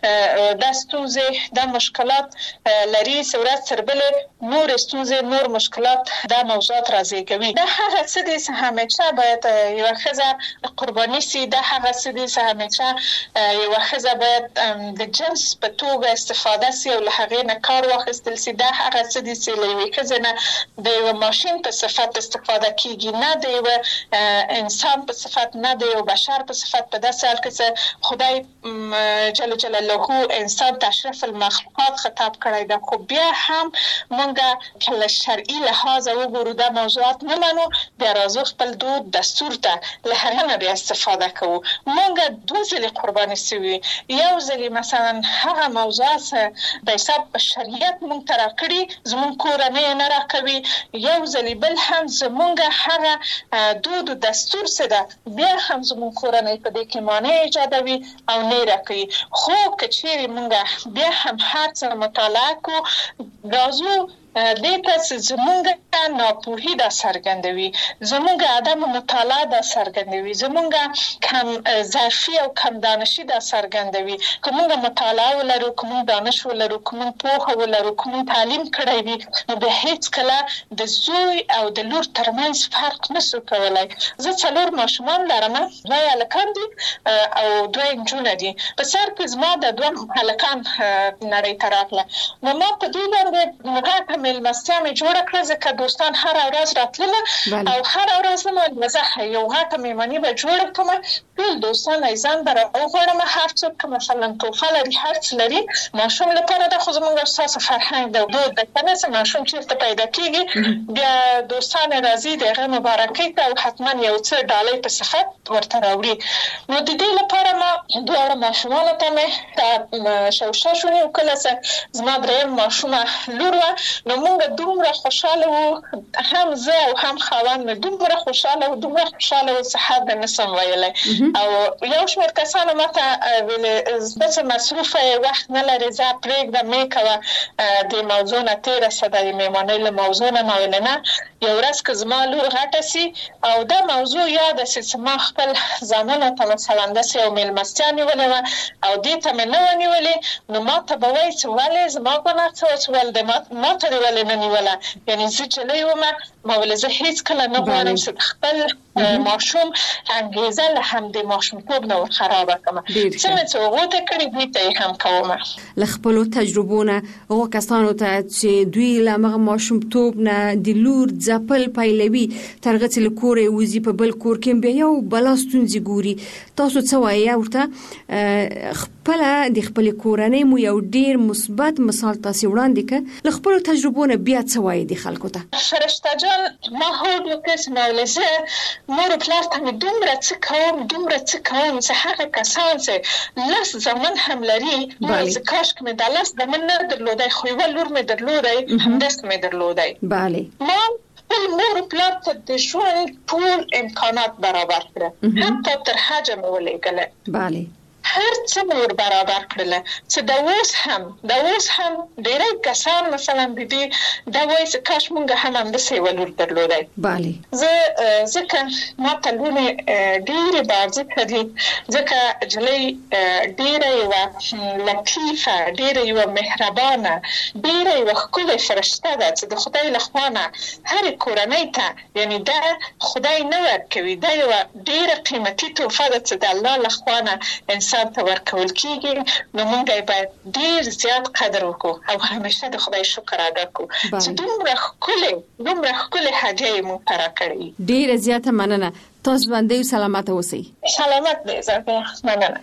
هم د ستونزې د مشکلات لري سورات سربل نور ستونزې نور مشکلات دا موضوعات راځي کوي دا هغه څه دي چې همیشه باید یو ښځه قرباني سي دا هغه څه دي چې همیشه یو ښځه باید د جنس په توګه استفاده سي او له هغې نه کار واخیستل سي دا هغه څه دي چې له یوې ښځې نه د یو ماشین په صفت استفاده کیږي نه د یو انسان په صفت نه د یو بشر په صفت په داسې حال کې چې خدای جل جلاله انسان تشریف المخلوقات خطاب کړی دا خو بیا هم مونږه کله شرعي لحاظ وګورو وګورو دا موضوعات نه منو بیا راځو خپل دود دستور ته له هغه نه بیا استفاده کوو. مونږ دوه ځلې قرباني سوي، یو ځلې مثلا هغه موضوعات د حساب په شریعت مونږ ته راکړي زمونږ کورنۍ نه راکوي، یو ځلې بل هم زمونږ هغه دود و دستور څه ده بیا هم زمونږ کورنۍ په دې کې مانع ایجادوي او نه راکوي. خو که چیرې مونږ بیا هم هر څه مطالعه کو راځو دې ته زمونږ ناپوهي دا څرګندوي، زمونږ عدم مطالعه دا څرګندوي، زمونږ کم ظرفي او کم دانشي دا څرګندوي. که مونږ مطالعه ولرو، که مونږ دانش ولرو، که مونږ پوهه ولرو، که مونږ تعلیم کړی وي، نو بیا هیڅ کله د زوی او د لور ترمنځ فرق نشو کولی. زه 4 ماشومان لرم، 2 هلکان دي او 2 نجونې دي. په سر کې زما د 2 هلکان نړۍ ته راغله، نو ما په دوی باندې غټه مېلمستیا مې جوړه کړه ځکه دوستان هره ورځ راتلله او هره ورځ نه زه یو غټه مېلماني به جوړه کړم. ټول دوستان یې ځان به راوغواړم، هر څوک که مثلا توفه لري هر څه لري ماشوم لپاره ده، خو زموږ ستاسو فرهنګ ده دود ده که نه څه ماشوم چېرته پیدا کېږي بیا دوستان یې راځي د هغه مبارکۍ ته او حتما یو څه ډالۍ په صفت ورته راوړي. نو د دې لپاره ما 2 ماشومانو ته مې شوشه شونې وکړله چې زما 3 ماشومه لور وه. نو مونږ دومره خوشاله وو، هم زه او هم خاوند مې دومره خوشاله وو چې حد نه سم ویلی. او یو شمېر کسانو ماته ویلې زه چې مصروفه وخت نه لرې زه پرېږده مې کوه د موضوع نه تېره شه د مېلمانۍ له موضوع نه. ما ویلې نه، یو ورځ که زما لور غټه سي او دا موضوع یاده سي چې ما خپل زامنو ته مثلا داسې یو مېلمستیا نیولې وه او دې ته مې نه وه نیولې، نو ما ته به وایي چې ولې زما ګناه څه وه چې ولې ما ته دې ولې نه نیوله. یعنې زه جلۍ ومه، ما ویلې زه هېڅ کله نه غواړم چې خپل ماشوم انګېزه له همدې ماشومتوب نه ورخرابه کړم. څنګه چې هغو ته کړي دوی ته یې هم کومه. له خپلو تجربو نه هغو کسانو ته چې دوی له همغه ماشومتوب نه د لور ځپل پیلوي تر هغه چې له کوره یې وځي په بل کور کې بیا یو بلا ستونزې ګوري، تاسو څه وایي ورته؟ خپله د خپلې کورنۍ مو یو ډېر مثبت مثال تاسې وړاندې کړ، له خپلو تجربو نه بیا څه وایي د خلکو ته؟ فرشته جان ما هوډ وکړ چې ما ویلې زه مور و پلار ته مې دومره څه کوم چې هغه کسان چې 10 زامن هم لري زه کاشکې مې دا 10 زامن نه درلودی، خو یوه لور مې درلودی، همداسې مې درلودی. ما خپل مور و پلار ته د ژوند ټول امکانات برابر کړه، حتی تر حجه مې ولېږله، هر څه مور برابر کړله چې د اوس هم ډېری کسان مثلا د دې دا وایي چې کاش مونږ هم همداسې یوه لور درلودی. زه ځکه ما ته لوڼې ډېرې بارځکه دي، ځکه جلۍ ډېره یوه لطیفه، ډېره یوه مهربانه، ډېره یوه ښکلې فرشته ده چې د خدای له خوا نه هرې کورنۍ ته، یعنی دا خدای نه ورکوي، دا یوه ډېره قیمتي تحفه ده چې د الله له خوا نه انسان ته ورکول کېږي. نو موږ یې باید ډېر زیات قدر وکړو او همیشه د خدای شکر ادا کړو چې دومره ښکلې هدیه یې موږ ته راکړې. ډېره زیاته مننه، تاسو ژوندۍ او سلامته اوسئ. سلامت دی زه، مننه.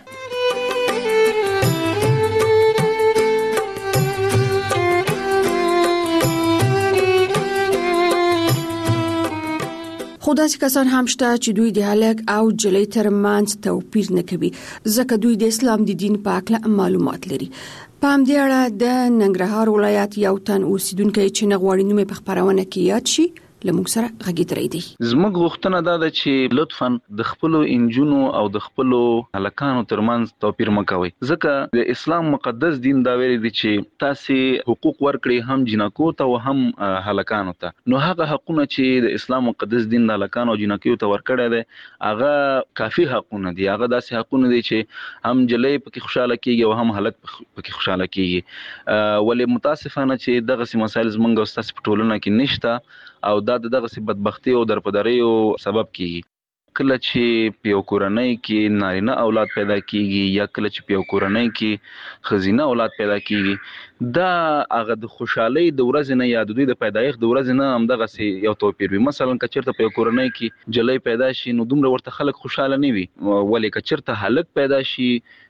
خو داسې کسان هم شته چې دوی د هلک او جلۍ ترمنځ توپیر نه کوي ځکه دوی د اسلام د دین په اړه معلومات لري. په همدې اړه د ننګرهار ولایت یو تن اوسیدونکی چې نه غواړي نوم یې په خپرونه کې یاد شي لمونږ سره غږیدلی دی. زموږ غوښتنه دا ده چې لطفاً د خپلو انجونو او د خپلو هلکانو ترمنځ توپیر مه کوئ، ځکه د اسلام مقدس دین دا ویلي دی چې تاسې حقوق ورکړئ هم جنکو ته او هم هلکانو ته. نو هغه حقونه چې د اسلام مقدس دین د هلکانو او جنکیو ته ورکړی دی هغه کافي حقونه دي، هغه داسې حقونه دي چې هم جلۍ پکې خوشحاله کېږي او هم هلک پکې خوشحاله کېږي. ولې متاسفانه چې دغسې مسایل زموږ او ستاسې په ټولنه کې نشته او دا دغسې بدبختي او درپدریو سبب کېږي. کله چې په یو کورنۍ کې نارینه اولاد پیدا کېږي یا کله چې په یو کورنۍ کې ښځینه اولاد پیدا کېږي، دا هغه د خوشحالۍ د ورځې نه یا د دوی د پیدایښت د ورځې نه همدغسې یو توپیر وي. مثلا که چېرته په یو کورنۍ کې جلۍ پیدا شي نو دومره ورته خلک خوشحاله نه وي، ولې که چېرته هلک پیدا شي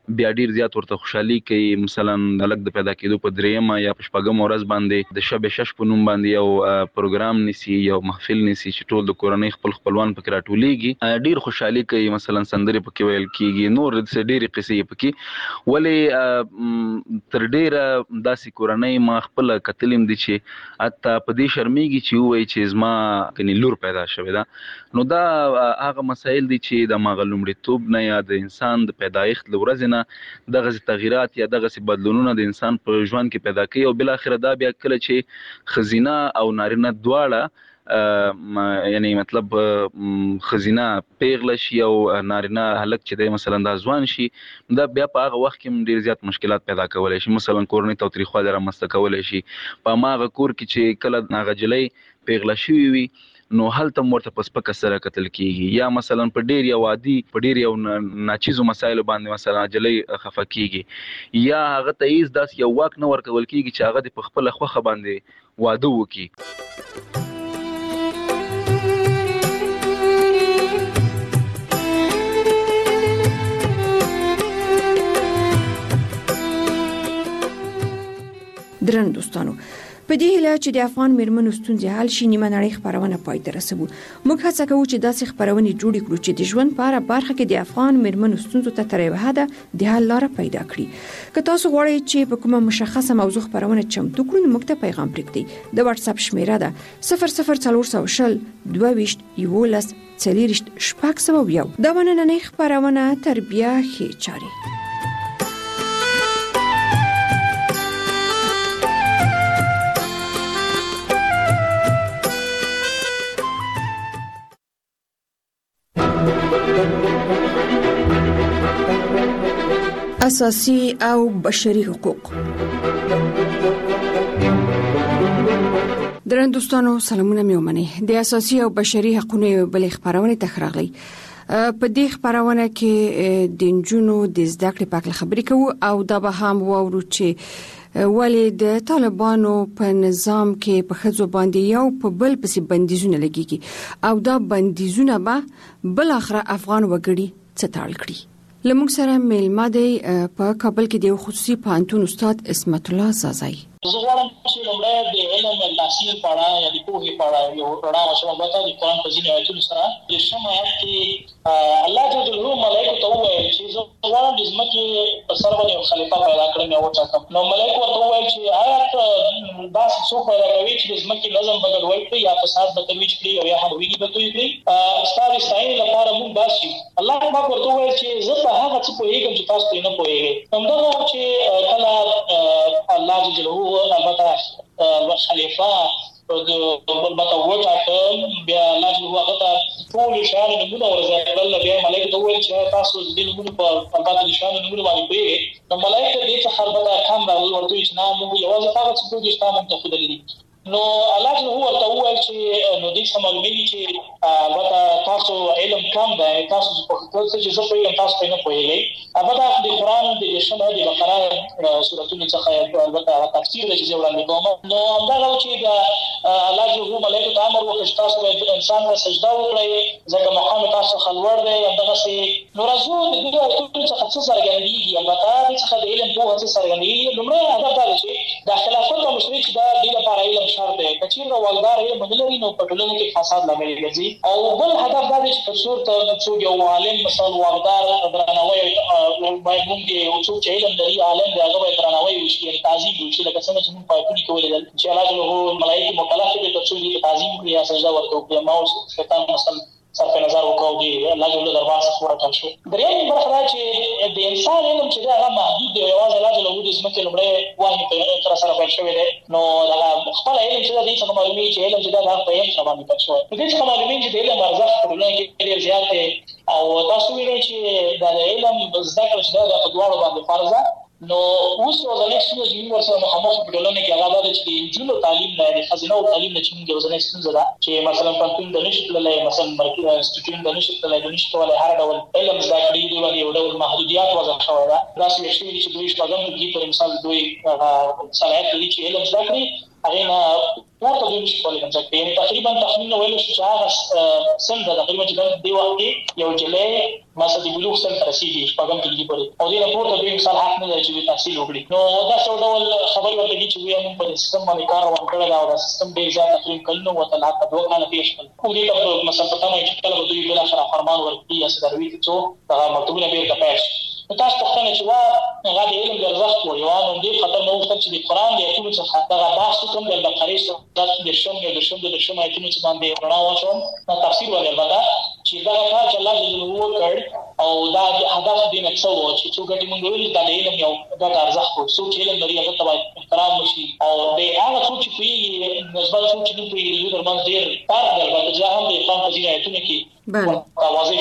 بیا ډیر زیات ورته خوشحالي کوي. مثلا د لک د پیدا کېدو په 3 یا 5 ورځ باندې د شب شش په نوم باندې یو پروګرام نسی، یو محفل نسی چې ټول د کورنۍ خپلوان پکې راټولېږي. ډیر خوشحالي کوي. مثلا سندرې پکې ویل کیږي، نور د ډېرې قصې پکې. ولې تر ډیره داسې کورنۍ ما خپل کتلم دي چې حتی په دې شرمېږي چې وایي چې زما کني لور پیدا شوې ده. نو دا هغه مسایل دي چې د مغلومړیتوب نه یا د انسان د پیدایښت له ورځې نه دغه تغیرات یا دغه بدلونونه د انسان په ژوند کې پیدا کوي، او بل اخر دا بیا کله چې خزینه او نارینه دواړه یعنی مطلب خزینه پیغله شي او نارینه هلک چې دی مثلا دا ځوان شي، دا بیا په هغه وخت کې ډیر زیات مشکلات پیدا کولی شي. مثلا کورنۍ تاوتریخوالی رامنځته کولی شي. په هماغه کور کې چې کله هغه جلۍ پیغله شوې وي نو هلته ورته په سپکه سره کتل کیږي، یا مثلا په ډیر یو عادي په ډیر یو ناچیزو مسایلو باندې مثلا جلۍ خفه کیږي، یا هغه ته هیڅ داس یو واک نه ورکول کیږي چې هغه په خپل خوخه باندې واده وکړي. درن دوستانو، په دې هیله چې د افغان میرمنو ستونزې حل شي، نیمه نړۍ خبرونه پای ته رسوو. موږ هڅه کوو چې داسې خبرونه جوړې کړو چې د ژوند په هره برخه کې د افغان میرمنو ستونزو ته تر یوه حده د حل لاره پیدا کړي. که تاسو غواړئ چې په کومه مشخصه موضوع خبرونه چمتو کړو، نو موږ ته پیغام پرېږدئ. د واتس اپ شمیره ده 00400 22 11 40 601. دا نننۍ خبرونه تربیه ښې چارې. اساسي او بشري حقوق. درن دوستانو سلامونه مې ومنئ. د اساسي او بشري حقوقو بل خبرونه تخراغلي. په دې خبرونه کې د نجونو د زده کړې په اړه خبرې کوو، او دا به هم وورو چې ولې د طالبانو په نظام کې په ښځو باندې یو په بل پسې بندیزونه لګیږي، او دا بندیزونه به بل اخر افغان وګړي څټال کړي. لمونږ سره میلمه دی په کابل کې د خصوصي پوهنتون استاد اسمت الله زازای. زه غواړم چې لومړی د علم او تحصیل په اړه یا د پوهې په اړه یو رڼا واچوم. د قرآن په ځینو آیتونو سره د شم آیت کې الله جل جلاله ملائکو ته وویل چې زه غواړم د ځمکې په سر باندې یو خلیفه پیدا کړم یا وټاکم. نو ملائکو ورته وویل چې آیا داسې څوک پیدا کوي چې د ځمکې نظم به ګډوډ کړي یا فساد به ترویج کړي او یا هم ویږي به توی کړي؟ ستا د ستاینې لپاره موږ بس یو. الله پاک ورته وویل چې زه په هغه څه پوهېږم چې تاسو پرې نه پوهېږئ. همدغه چې کله الله جل جلاله البته خلیفہ البته وټاکل، بیا الله جل هغه ته ټول شان نمونه ورزړل. بیا ملائکه ته وویل چې تاسو د دې نمونه په البته شان نمونه باندې پوهېږئ. نو ملائکه دې څخه البته کم راغلل، ورته چې نه موږ یوازې هغه څه پوهېږو چې تاسو موږ ته ښودلي دي. نو الله جل ورته وویل چې نو دې څه معلومېږي چې البته تاسو علم کم دی، تاسو په خپل څه چې زه پوهېږم تاسو پرې نه پوهېږئ. البته د قرآن د شمه د بقره سورتونو څخه البته تفسیر دی چې زه وړاندې کوم. نو همدغه چې د الله جل ملائکو ته امر وکړ چې تاسو باید انسان ته سجده وکړئ ځکه مقام تاسو خلوړ دی. همدغسې نو راځو د دې آیتونو څخه څه څرګندېږي، البته دې څخه د علم پوهه څه څرګندېږي. لومړی هدف دا دی چې د خلافت او مشري چې دا دې لپاره علم شرط دی. که چېرته والدار علم نه لري نو په ټولنه کې فساد لامل ګرځي. او بل هدف دا دی چې که څوک یو عالم مثلا والدار درناوی باید موږ یو څوک چې علم لري عالم دی هغه باید درناوی وشي، یعنې تعظیم وشي، لکه څنګه چې موږ په آیتونو کې ولیدل چې الله جل ملایکې مکلف دي تر څو دې تعظیم وکړي یا سجده ورته وکړي. ما اوس شیطان مثلا صرف نظر وکړو دی الله جل دربار څخه ورکړل شو. درېیم برخه دا چې د انسان علم چې دی هغه محدود دی، یوازې الله جل د ځمکې لومړی وحي تر سره پیل شوی دی. نو دغه خپل علم چې دی څنګه معلومېږي چې علم چې دی هغه په علم سره باندې پیل شوی. په دې څخه معلومېږي چې د علم ارزښت په ټولنه کې ډېر زیات دی. او تاسو وینئ چې د علم زده کړه چې دی دا په دواړو باندې فرض ده. نو اوس ورځنۍ ستونزه چې موږ ورسره مخامخ په ټولنه کې هغه دا ده چې د نجونو تعلیم نه، د ښځینهو تعلیم نه چې موږ ورځنۍ ستونزه ده چې مثلا پوهنتون ته نشي تللی، مثلا انسټیټیوټ ته نشي تللی، د نشي کولی هر ډول علم زده کړي. دوی باندې یو ډول محدودیات وضع شوی ده. داسې ویل شوي دي چې دوی شپږم ټولګي پر مثال دوی صلاحیت لري چې علم زده کړي، هغه نه ورته دوی نشي کولای کنځک یعنی تقریبا تخمین ویل شو چې هغه سن د تقریبا چې دی وخت یو جلې مثلا د بلوغ سن رسیدي شپږم کې پورې او دې نه پورته دوی مثال حق نه لري چې تحصیل وکړي نو دا څو ډول خبرې ورته چې وي موږ په سیستم باندې کار وکړل او دا سیستم ډیر زیات تقریبا کلنو وته لا ته دوه کاله پیښ کړ او دې مثلا په تمه چې کله دوی بل اخر فرمان ورکړي یا سروي چې دا مکتوبونه به کپاش تاسو په خانه چې هغه د علم د ارزښت وو یو نو دې خطر نو وخت چې د قران د ایتونو څخه دا بحث کوم د بقره څخه د شوم ایتونو څخه باندې وړاندې واچوم نو تفسیر ولر ودا چې دا کار چې الله جل جلاله کړ او دا د هدف دې نقصو چې څو ګټي مونږ ویل دا د علم یو د ارزښت وو څو چې علم لري هغه ته احترام وشي او د هغه څو چې په نسبت څو چې په دې درمن ډیر کار درلود چې هم د اسلام په ځای ایتونه کې واضح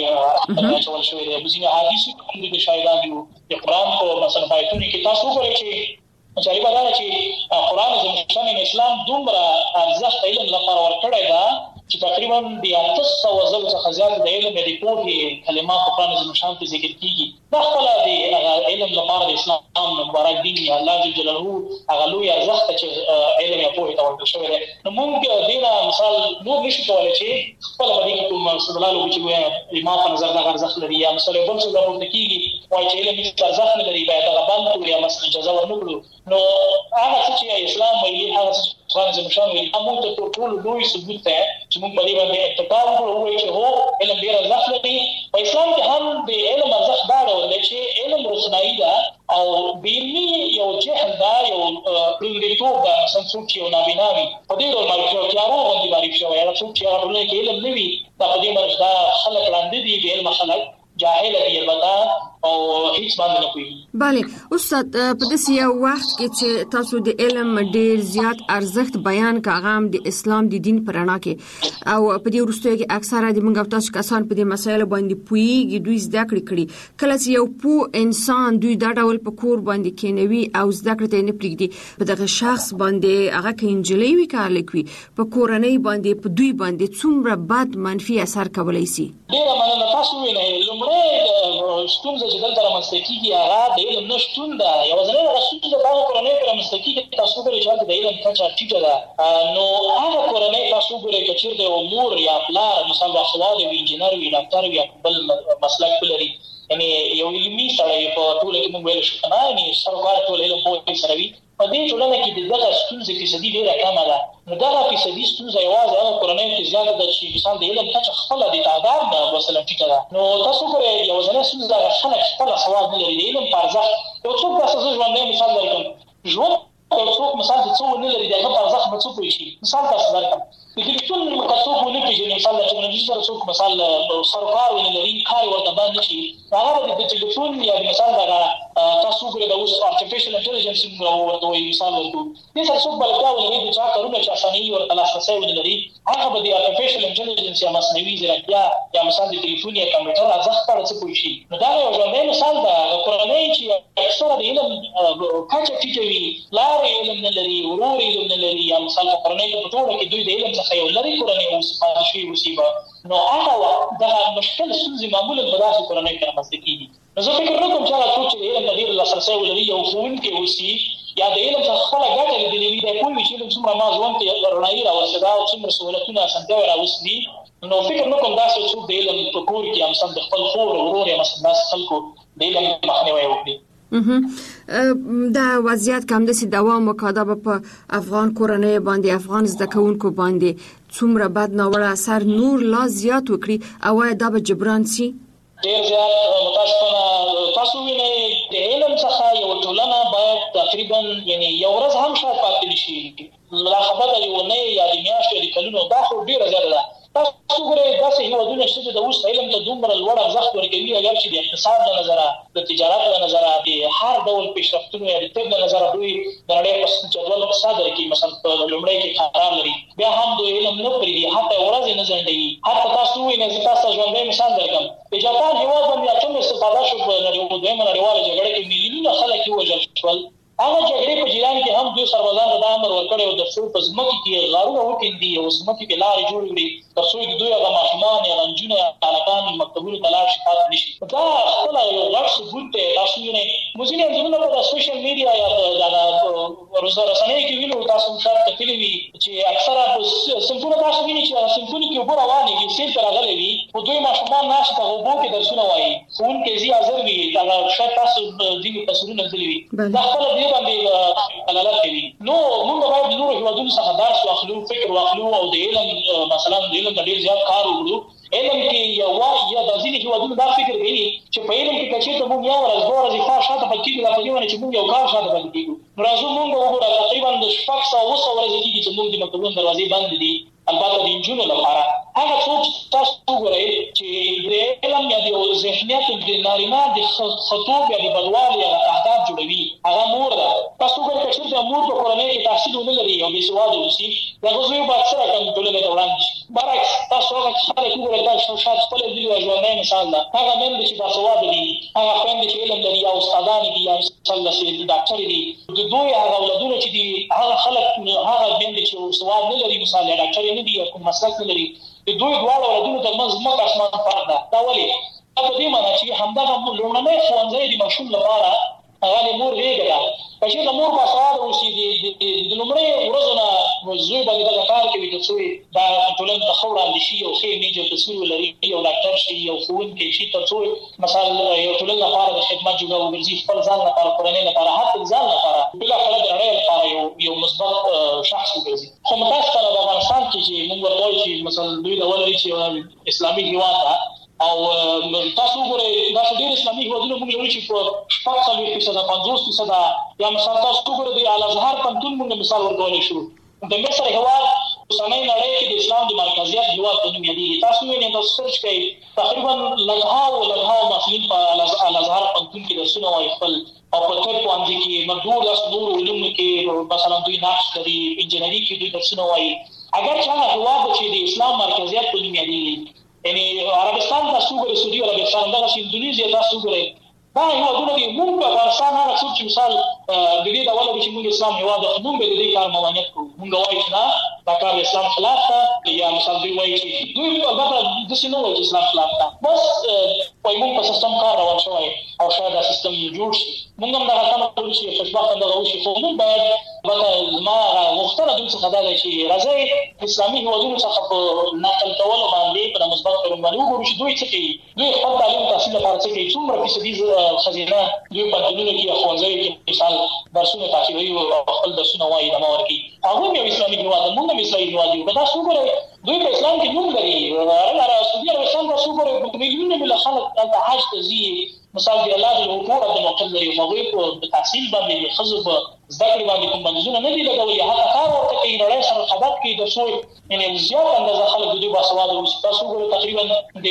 فرمایي چې ول شوی د بزینه حدیث د شایدان دی د قران په مثلا آیتونه کې تاسو وګورئ چې چاري بدل چې قران زموږ اسلام دومره ارزښت علم لپاره ورکړی دا چې تقریبا د 800 زل څخه زیات د علم د پوهې کلمات په قران زموږ په ذکر کیږي دا خپل د علم لپاره د اسلام مبارک دین یا الله جل جلاله هغه لوی ارزښت چې علم یا پوهې ته ورکړل شوی دی نو موږ دینا مثال نور نشو کولای چې خپل باندې کوم استدلال وکړو چې ما په نظر دا ارزښت لري یا مثلا بل څه راوړل کیږي وایي چې علم هیڅ ارزښت نه لري باید هغه باندې یا مثلا اجازه ورنکړو نو هغه چې اسلام ویلي هغه چې قران زموږ ویلي موږ ته ټول لوی ثبوت ده چې موږ په دې باندې اتفاق وکړو چې هو علم ډیر ارزښت لري په اسلام کې هم د علم ارزښت دا ډول دی چې علم روشنايي ده او بیلي یو جهل دا یو پرېږدیتوب دا څنګه چې یو نابیناوي په دې ډول باندې چې هغه باندې باندې شوی هغه څوک چې هغه ټول کې علم نوي دا په دې باندې دا خلک لاندې دي د علم خلک جاهل دي البته او هیڅ باندې نه کوي bale استاد په دې یو وخت کې چې تاسو د علم ډیر زیات ارزښت بیان کاغام د اسلام د دین پرانا کې او په دې ورستو کې اکثره د منګو تاسو کسان په دې مسایل باندې پویږي دوی زده کړی کله چې یو پو انسان دوی دا ډول په کور باندې کېنوي او زده کړې ته نه پریږدي په دغه شخص باندې هغه کېنجلې وی کار لیکوي په کورنۍ باندې په دوی باندې څومره بد منفي اثر کولای شي ډیر مننه تاسو وینئ لومړی ستونزه چې دلته رامنځته کیږي هغه د علم نشتون ده یوازینی ستونزه دا کورنۍ کې رامنځته کیږي تاسو ګورئ چې د علم کچه ټیټه ده نو هغه کورنۍ تاسو ګورئ چې چیرته مور یا پلار مثلا باسواده وي انجینر وي ډاکټر وي بل مسلک لري یعنی یو علمي سړی په ټول کې موږ ویل شو نه یعنی سرکار ټول علم په سره وي په دې ټولنه کې دغه ستونزې فیصدي ډیره کمه ده نو دا فیصدي ستونزه یوازې هغه کورنۍ کې زیاته ده چې مثلا د علم کچه خپل د تعداد ده مثلا ټیټه ده نو تاسو ګورئ یوازینی ستونزه هغه خلک خپل سواد نه لري د علم په ارزښت یو څوک تاسو ژوندۍ مثال درکړم ژوند یو څوک مثال چې څو نه لري دغه په ارزښت به څه کوي شي مثال تاسو درکړم د ټلیفون مکتوب ونه کې مثال د ټکنالوژي سره څوک مثال سرکار نه لري کار ورته باندې شي هغه د ټلیفون یا مثال دا تاسو ګورئ د اوس ارتفیشل انټيليجنس ورته وایي مثال ورته دې سره څوک بلکې ولري چې چا کارونه چې اساني ورته لاسرسي ولري هغه به د ارتفیشل انټيليجنس یا مصنوعي ځیرکتیا یا مثال د ټلیفون یا کمپیوټر ارزښت په څه کوي شي نو دا یو ځانګړی مثال دا کورنۍ چې اکثره د علم کچه ټیټه وي لارې علم نه لري ورور علم نه لري یا مثال کورنۍ په ټوله کې دوی د علم څخه یو لري کورنۍ او شي مصیبه نو هغه دا مشکل ستونزې معمولا په داسې کورنۍ کې رامنځته کیږي نو زه فکر نه کوم چې هغه څوک چې د علم د ډېر لاسرسی ولري یو ښوونکی اوسي یا د علم څخه خپله ګټه لیدلې وي دی پوه وي چې علم څومره ما ژوند کې رڼایي راوستې ده او څومره سهولتونه اسانتیاوې راوستي دي نو فکر نه کوم داسې څوک د علم په کور کې یا مثلا د خپل خور ورور یا مثلا داسې خلکو د علم مخنیوی وکړي دا وضعیت کوم دسي دوام وکړه په افغان کورنۍ باندې افغان زده کوونکو باندې څومره بد ناوړه اثر نور لا زیات وکړي او دا به جبران شي ډیر زیات متاسفانه تاسو وینئ د علم څخه یو ټولنه باید تقریبا یعنی یو ورځ هم شاید پاتې نشي لا خبره یو نه یا د میاشتو د کلونو دا خو ډیره زیاته ده تاسو ګورئ داسې هیوادونه چې د اوس علم ته دومره لوړ ارزښت ورکوي اگر چې د اقتصاد له نظره د تجارت له نظره د هر ډول پیشرفتونو یا د طب له نظره دوی د نړۍ په جدول صادر کې مثلا په لومړی کې قرار لري بیا هم دوی علم نه پرېږدي حتی ورځې نه ځنډوي حتی تاسو ووینئ زه تاسو ته ژوندی مثال درکړم د جاپان هېواد باندې اتم استفاده شو په دویمه نړیواله جګړه کې میلیونونه خلک ووژل شول هغه جګړې په جریان کې هم دوی سربازانو ته امر ورکړی و تر څو په ځمکې کې غارونه وکیندي او ځمکې کې لارې جوړې کړي تر څو د دوی هغه ماشومان یا نجونې یا هلکان مکتبونو ته لاړ شي پاتې نه شي دا خپله یو غټ ثبوت دی تاسو وینئ موږ ځینې انځورونه په د سوشل میډیا یا د رسنۍ کې ویلو تاسو شاید کتلی وي چې اکثره په صنفونه تاسو وینئ چې صنفونه کې اوبه روانې وي سیل ته راغلی وي خو دوی ماشومان ناست په اوبو کې درسونه وایي ښوونکی ځي حاضر وي دغه شاید تاسو ځینې تصویرونه لیدلي وي دا خپله دې باندې دلالت کوي نو موږ باید نورو هېوادونو څخه درس واخلو فکر واخلو او د علم مثلا د علم ته ډېر زیات کار وکړو علم کې یا د ځینې هېوادونو دا فکر کوي چې په علم کې که چېرته موږ یو ورځ دوه ورځې کار شاته پاتې کېږو دا په دې باندې چې موږ یو کال شاته پاتې کېږو نو راځو موږ وګوره تقریبا د 600 ورځې کېږي چې موږ د مکتبونو دروازې بندې دي البته د نجونو لپاره هغه څوک تاسو وګورئ چې د علم یا د ذهنیت د نارینه د خطوب یا د بدوالي یا د اهداف جوړوي هغه مور ده تاسو وګورئ که چېرته مور په کورنۍ کې تحصیل ونه لري او بېسواده اوسي دغه زوی به اکثره کم ټولنې ته وړاندې شي برعکس تاسو هغه خلک وګورئ دا شاید خپله دي یو ژوندی مثال ده هغه میندې چې باسواده دي هغه خویندې چې علم لري یا استادانې دي یا مثال داسې ډاکټرې دي د دوی هغه اولادونه چې دي هغه خلک هغه میندې چې سواد نه لري مثال یا ډاکټرې نه دي یا کوم مسلک نه لري د دوی دواړو اولادونو ترمنځ ځمکه اسمان فرق ده دا ولې دا په دې معنی چې همدغه لومړنی ښوونځی د ماشوم لپاره هغه د مور غېږه ده که چېرته مور باسواده اوسي د لومړۍ ورځو نه زوی باندې دغه کار کوي تر څو دا ټولنې ته ښه وړاندې شي یو ښه ایمیج او تصویر ولري یو ډاکټر شي یو ښوونکی شي تر څو مثال یو ټولنې لپاره د خدمت جوړه وګرځي خپل ځان لپاره کورنۍ لپاره حتی ځان لپاره بالاخره د نړۍ لپاره یو مثبت شخص وګرځي خو متاسفانه په افغانستان کې چې موږ ورته وایو چې مثلا دوی د ولري چې اسلامي هېواد ده او تاسو وګورئ دا ډېر اسلامي هېوادونه موږ لرو چې په 40% 50% یا مثال تاسو وګورئ د الازهر پوهنتون موږ مثال ورکولی شو د مصر هېواد اوسنۍ نړۍ کې د اسلام د مرکزیت هېواد په نوم یادېږي تاسو وینئ تاسو سرچ کړئ تقریبا لږهاو محصلین په الازهر پوهنتون کې درسونه وایي خپل او په طب پوهنځي کې نور نورو علومو کې مثلا دوی نقش لري انجینري کې دوی درسونه وایي اگر چې هغه هېواد چې د اسلام مرکزیت په نوم یادېږي یعنی عربستان تاسو وګورئ سعودي عربستان دغسې اندونیزیا تاسو وګورئ دا هېوادونه دي موږ په افغانستان هغه څوک چې مثال د دې ډول چې موږ اسلام هېواد موږ به د دې کار ممانعت کوو موږ وایو چې نه دا کار د اسلام خلاف ده یا مثال دوی وایي چې دوی البته داسې نه وایي چې اسلام خلاف ده بس وایي موږ په سیستم کار روان شوی او شاید دا سیستم جوړ شي موږ هم دغه تمه کوو چې خوشبخته دغه وشي خو موږ باید زما غوښتنه دوی څخه دا ده چې راځئ اسلامي هېوادونو څخه په نقل کولو باندې په مثبت کړنو باندې وګورو چې دوی څه کوي دوی خپل تعلیم تحصیل لپاره څه کوي څومره فیصدي خزینه دوی پوهنتونونو کې یا ښوونځیو کې مثال درسونه تعقیبوي او خپل درسونه وایي ادامه ورکوي هغوی هم یو اسلامي هېواد ده موږ هم اسلامي هېواد یو که تاسو وګورئ دوی په اسلام کې نوم لري سعودي عربستان تاسو وګورئ میلیونونه میله خلک هلته حج ته ځي مثال د الله جل وعلا د موقع لري هغوی په تحصیل باندې د ښځو په زده کړې باندې کوم بندیزونه نه دي لګولي هغه کار ورته کوي نړۍ سره خبرت کوي تر څو یعنې زیات اندازه خلک د دوی باسواده اوسي تاسو وګورئ تقریبا د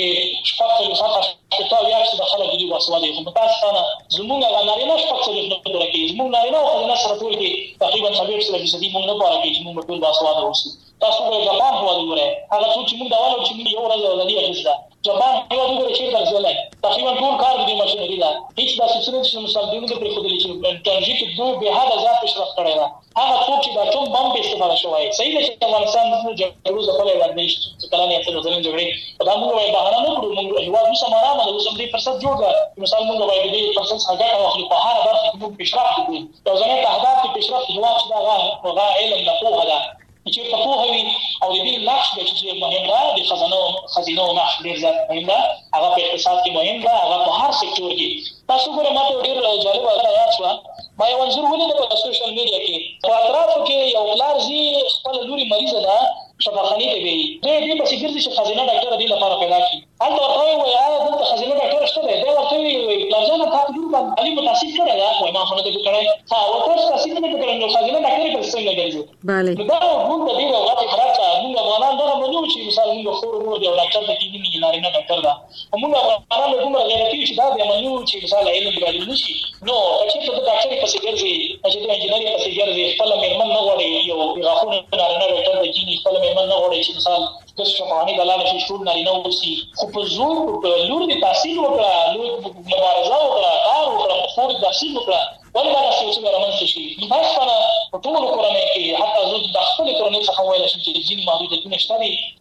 80% خلک د دوی باسواده دي خو متاسفانه زموږ هغه نارینه 40% نه پوره کوي زموږ نارینه او ښځینه سره ټول کې تقریبا 40% موږ نه پوره کوي چې موږ ټول باسواده اوسو تاسو وګورئ جاپان هېواد وګورئ هغه څوک چې موږ دا وایو چې موږ یو ورځ ازادي اخیسته جاپان هېواد وګورئ چېرته ځلی تقریبا ټول کار د دوی ماشینري ده هېڅ داسې څه نه چې مثال دوی نه دي پرېښودلي چې ټکنالوژي کې دوی بېحده زیات پیشرفت کړی ده هغه څوک چې د اټوم بم په استفاده شوی صحیح ده چې افغانستان جګړو ځپلی باندې کلانې اتلس ځلې جګړې خو دا موږ باید بهانه نه کړو موږ هېواد اوس هم ارامه ده اوس هم دې فرصت جوړ ده مثال موږ باید د دې فرصت څخه ګټه واخلو په هره برخه کې موږ پیشرفت وکړو یو ځاني اهداف کې پیشرفت هېواد چې دا هغه علم ده پوهه ده چې پوهه وي او د دې نقش دی چې مهم ده د خزینو نقش ډېر زیات مهم ده هغه په اقتصاد کې مهم ده هغه په هر سکتور کې تاسو ګورئ ما ته ډېر جالبه یاد شوه ما یو انځور ولیده په سوشل میډیا کې په اطرافو کې یو پلار ځي خپله لورې مریضه ده شفاخانې ته بیایي دې پسې ګرځي چې ښځینه ډاکټره دې لپاره پیدا کړي هلته ورته وایي آیا دلته ښځینه ډاکټره شته دی دی ورته وایي پلارجانه تا په لور باندې تعلیم مو تحصیل کړی ده وایي ما خو نه دی کړی ها ورته تحصیل نه دی کړی نو ښځینه ډاکټرې پسې څنګه ګرځي نو دا موږ ته ډېره غټې خراب کړه موږ افغانان دغه منو چې مثال موږ خور مور دی او ډاکټر ته کېږي نه نارینه ډاکټر ده خو موږ افغانان دومره غیرتي یو چې دا بیا منو چې مثال علم ګډوډ نه شي نو که چېرته ته ډاکټرې پسې ګرځې چې ته انجینري پسې ګرځې خپله مېرمن نه غواړې یو غاښونه نارینه ډاکټر ته کېږي خپله مېرمن نه غواړې چې مثال داسې شفاخانې دلاله شي ټول نارینه واوسي خو په زور لور دې تحصیل وکړه لور مبارزه وکړه کار وکړه خور دې تحصیل وکړه ولې دغسې یو څه بیا رامنځته شي متاسفانه په ټولو کورنیو کې حتی زه د خپلې کورنۍ څخه ویلی شم چې ځینې محدودیتونه شته دي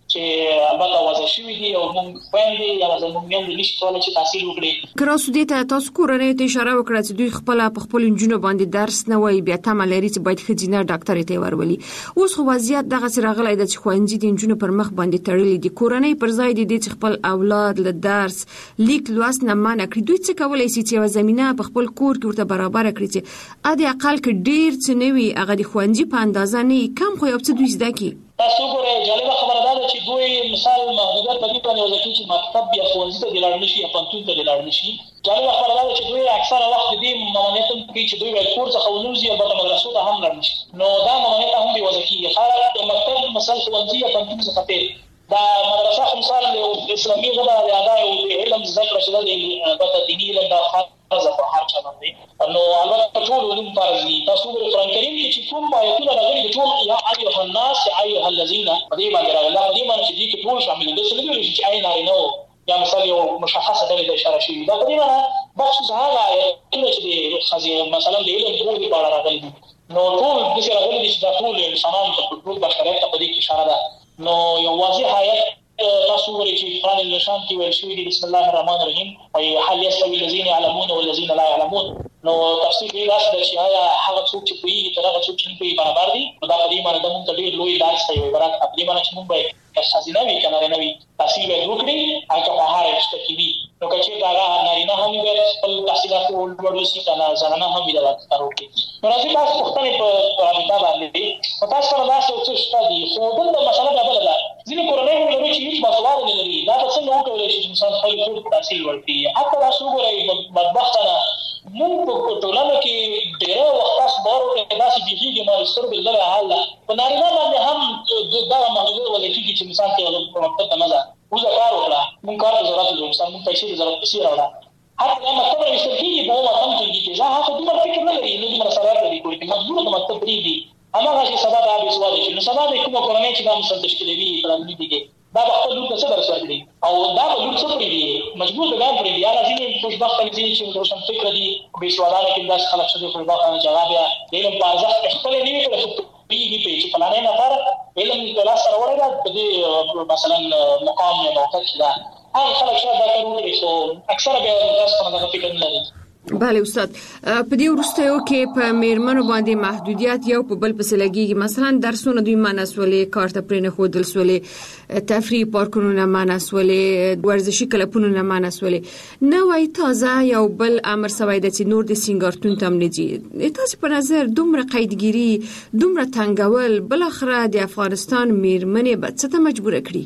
چې البته وځي شوی دي او موږ خويندې یا زموږ میندې نشي کولای چې تحصیل وکړي. کراسو دې ته تاسو کورنۍ ته اشاره وکړه چې دوی خپل انجونو باندې درس نه وایي، بیا تمه لري چې باید ښځینه ډاکټر ته ورولي. اوس خو وضعیت دغه سره غلای د خوندې د انجونو پر مخ باندې تړلې دي. کورنۍ پر ځای دي چې خپل اولاد له درس لیک لوست نه منع کړي. دوی څه کولای شي چې زمينه په خپل کور کې ورته برابر کړي چې اده اقل کې ډیر څه نوي هغه د خوندې په اندازه نه کم خو یو څه دوی زده کی. تاسو ګورئ جالبه خبره ده چې دوی مثال محدودیت په دې باندې وځي چې مکتب یا ښوونځي ته لاړ نشي یا پوهنتون ته لاړ نشي. جالبه خبره ده چې دوی اکثره وخت دې ممانعت کوي چې دوی ول کور څخه ونوځي او په مدرسو ته هم لاړ نشي. نو دا ممانعت هم دی وځي خاصه مکتب مثال ښوونځي یا پوهنتون څخه ته دا مدرسه مثال له اسلامي غدا یا دا او علم زده کړه د په دیني علم د خاصه په هر چا باندې. نو البته ټول علوم فرض دي. تاسو ګورئ قرآن کریم کې چې کوم آیتونه راغلي ټول یا ایها الناس ایها الذین په دې باندې راغلي. دا دې معنی چې ټول شامل دي. څه نه دي چې عین نارینه یا مثال یو مشخصه ډله اشاره شوی. دا په دې معنی بخصوص هغه آیتونه چې د خزي مثلا د علم ټول په اړه راغلي دي. نو ټول د څه راغلي چې د ټول انسانانو ته ټول بشریت ته په دې کې اشاره ده. نو یو واضح آیت تاسو ورې چې قرآن الشام کې ویل شوی دی بسم الله الرحمن الرحیم او هل يستوي الذين يعلمون والذين لا يعلمون. نو تفسیر دی راس د چې آیا هغه څوک چې کوي تر هغه څوک چې کوي برابر دي. دا په دې معنی د مونږ ډېر لوی درس دی. برابر په دې معنی چې مونږ به خزینه وی کنه نه وی تحصیل وکړي هغه په هر څه کې وي. نو چې دا نارینه هم به خپل تحصیلات ولورو سي کنه زنانه هم وی دا کارو کوي. نو راځي تاسو پوښتنه په رابطه باندې تاسو سره دا څه څه دي. خو دغه مسله دا بل ده. ځینې کورنۍ هم لري چې هیڅ مسواد نه لري. دا څنګه وکولای شي چې انسان خپل ټول تحصیل ورکړي. حتی تاسو ګورئ بدبختانه موږ په ټولنه کې ډېر وخت تاسو بارو کې داسې بيخي ما ستر بل حال په نارینه باندې هم دا محدود ولکې چې مثال کې په مکتب ته مزه وزه کار وکړه. موږ کار ضرورت لري. مثلا موږ پیسې ضرورت پیسې راوړه. حتی دا مکتب راوستل کېږي په وطن کې چې ځا هغه دومره فکر نه لري. نو دومره سره لري کوي چې مجبور د مکتب پریږدي. هماغه چې سبا د ابي سواد شي. نو سبا د کومه کورنۍ چې دا مثلا تشکیلوي پرانی دي دا خپل لور څه درس ورکړي او دا لور څه پرې دي مجبور د ګام پرې دي. هغه ځینې خوشبخت دي چې روشن فکر دي به سوادانه کې داس خلک شته خوشبخت جواب یا علم په ارزښت خپل نه وي کړو پیږي چې فلانه نفر علم کلا سره ورغله په دې مثلا مقام نه موقع دا هغه خلک شته دا کوي چې اکثره به تاسو څنګه فکر نه لري. بله استاد، په دې وروستیو کې په میرمنو باندې محدودیت یو په بل پسې لګیږي. مثلا درسونه دوی منع سولې، کار ته پرې نه ښودل سولې، تفریح پارکونو نه منع سولې، ورزشي کلبونو نه منع سولې. نوی تازه یو بل امر سوی ده چې نور د سینګارتون ته هم نه ځي. تاسو په نظر دومره قیدګیري، دومره تنګول بالاخره د افغانستان میرمنې به څه ته مجبوره کړي؟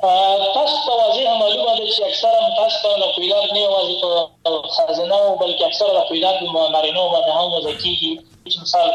تاسو ته واضح معلومه ده چې اکثره تاسو له پیلات نه یوازې په خزانه او بلکې اکثره له پیلات نارینه باندې هم وځي چې مثال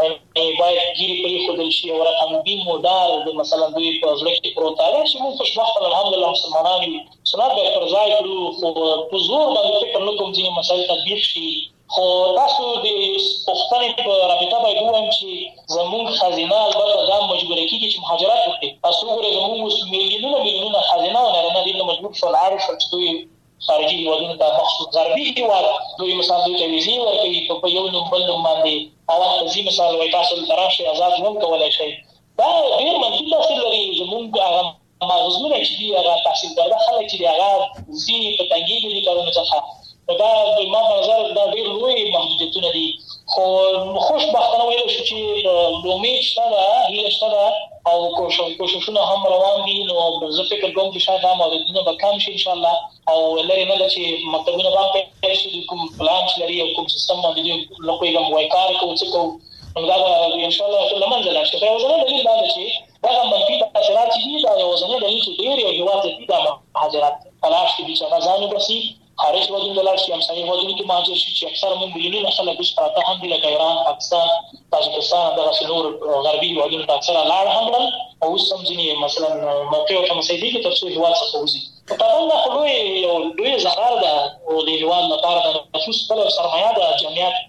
باید ګیری پرې خودل شي او رقم بي مودار د مثلا دوی په ځل کې پروت دی چې موږ خوشبخت الحمدلله مسلمانان یو سنت به پر ځای کړو. خو په زور باندې فکر نه کوم چې مسایل تطبیق شي. خو تاسو د پښتنې په رابطه باید وایم چې زموږ خزینه البته دا مجبور کیږي چې مهاجرت وکړي. تاسو ګورئ زموږ میلیونونه خزینه او نارینه دې مجبور شول عارف چې دوی خارجي هیوادونو ته مخصوص غربي هیواد دوی مثلا دوی ته ویزې ورکوي په یو نوم بل نوم باندې او تاسو مثال وایي تاسو تراشي آزاد هم کولای شئ. دا ډېر منفي تاثیر لري. زموږ هغه مغزونه چې دي هغه تحصیل کرده خلک چې هغه زی په تنګي دي کارونه څخه دا د ما په نظر دا ډېر لوی محدودیتونه دي. خو خوشبختانه ویل شو چې امید شته، هیله شته او کوششونه هم روان دي. نو زه فکر کوم چې شاید هم محدودیتونه به کم شي ان شاء الله او لري نه چې مکتبونه باندې شي کوم پلان لري او کوم سیستم باندې لکه کوم وای کار کوي څه کوي دا ان شاء الله ټول منځ لا شي. یو ځل دلیل دا چې دا منفي تاثیرات دي. دا یو ځل دلیل چې ډېر یو هیواد دي دا مهاجرت تلاش کې چې غزانو بسي خارج ودون دلار شي همسایه ودون کې مهاجر شي چې اکثر موږ میلیونونه خلک پراته هم دي لکه ایران، پاکستان، تاجکستان دغه نور غربي ودون ته اکثر لاړ هم ول او سم ځینې مثلا موقع او مسایدي کې ترڅو هیواد څخه وځي. په طبعا دا خو یو لوی زهر ده او د هیواد لپاره د نفوس بل سرمایه ده جمعیت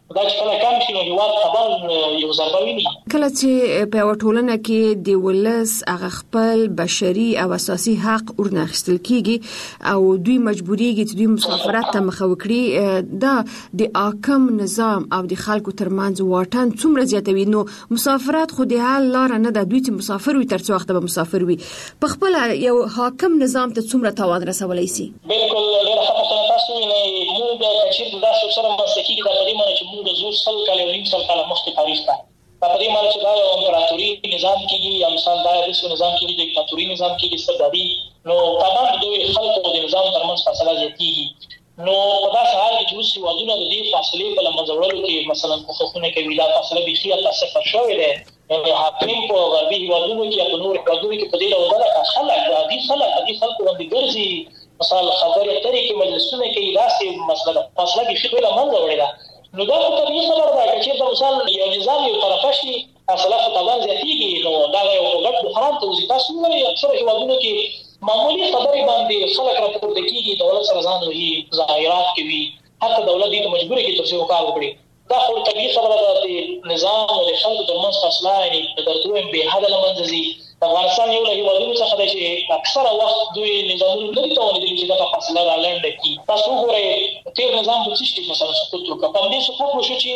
دا چې کله کم شي نو هیواد تباه یو ضربه ویني. کله چې په ټولنه کې د ولس هغه خپل بشري او اساسي حق ورناخستل کیږي او دوی مجبوریږي چې دوی مسافرت ته مخه وکړي، دا د حاکم نظام او د خلکو ترمنځ واټن څومره زیاتوي. نو مسافرت خو د حل لار نه ده، دوی چې مسافر وي تر څو وخت به مسافر وي. په خپل یو حاکم نظام ته څومره تاوان رسولای شي؟ بالکل ډېر ښه پوښتنه تاسو نه موږ چې دا سره مسلکي د دې معنی چې موږ د زو سل کال او نیم سل کال مخکې تاریخ ته په دې معنی چې دا یو امپراتوري نظام کېږي یا مثال دا د نظام کېږي د دیکتاتوري نظام کېږي استبدادي، نو طبعا د دوی خلکو د نظام ترمنځ فاصله زیاتېږي. نو په داسې حال کې چې اوس هېوادونه د دې فاصلې په له منځه وړلو کې مثلا کوښښونه کوي، دا فاصله بیخي هلته صفر شوې دی. حاکم په غربي هېوادونو کې یا په نورو هېوادونو کې په دې ډول ډله خلک د عادي خلکو باندې ګرځي، مثال خبرې اترې کې مجلسونه کوي، داسې مسله فاصله بیخي له منځه وړې ده. نو دا خو طبیعي خبره ده که چېرته مثال یو نظام یو طرفه شي فاصله خو طبعا زیاتېږي، نو دا یو ګډ بحران ته وځي. تاسو ووایئ اکثره هېوادونو کې معمولي خبرې باندې خلک راپورته کېږي، دولت سره ځان وهي، ظاهرات کوي، حتی دولت دې ته مجبوره کړي تر څو کار وکړي. دا خو طبیعي خبره ده. د نظام او د خلکو ترمنځ فاصله یعنې درته ووایم بې حده له منځه ځي. افغانستان یو له هېوادونو څخه دی چې اکثره وخت دوی نظامونه نه دي توانېدلي چې دغه فاصله رالنډه کړي. تاسو وګورئ تېر نظام په څه شي مثلا سقوط وکړه، په همدې سقوط وشو چې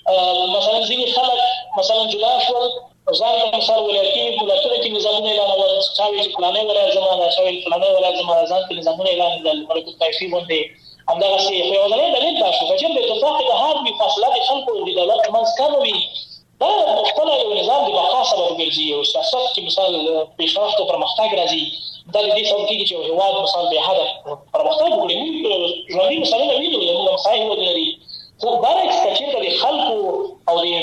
مثلا ځینې خلک مثلا جدا شول، ځان ته مثال ولایتي ولایتونو کې نظامونه اعلانول، چا ویل چې فلانی ولایت زما ده، چا ویل فلانی ولایت زما ده، ځان کې نظامونه اعلان کړل ملک الطایفي غوندې. همدغسې خو یوازینی دلیل دا شو که چېرته اتفاق اتحاد وي، فاصله د خلکو د دولت ترمنځ کمه وي، دا خپله یو نظام د بقا سبب ګرځي. یو سیاست کې مثال پیشرفت او پرمختګ راځي، دا د دې سبب کېږي چې یو هېواد مثال بې حده پرمختګ وکړي. موږ ژوندي مثالونه وینو، زموږ همسایه هېوادونه دي، خو برعکس که چېرته د خلکو او د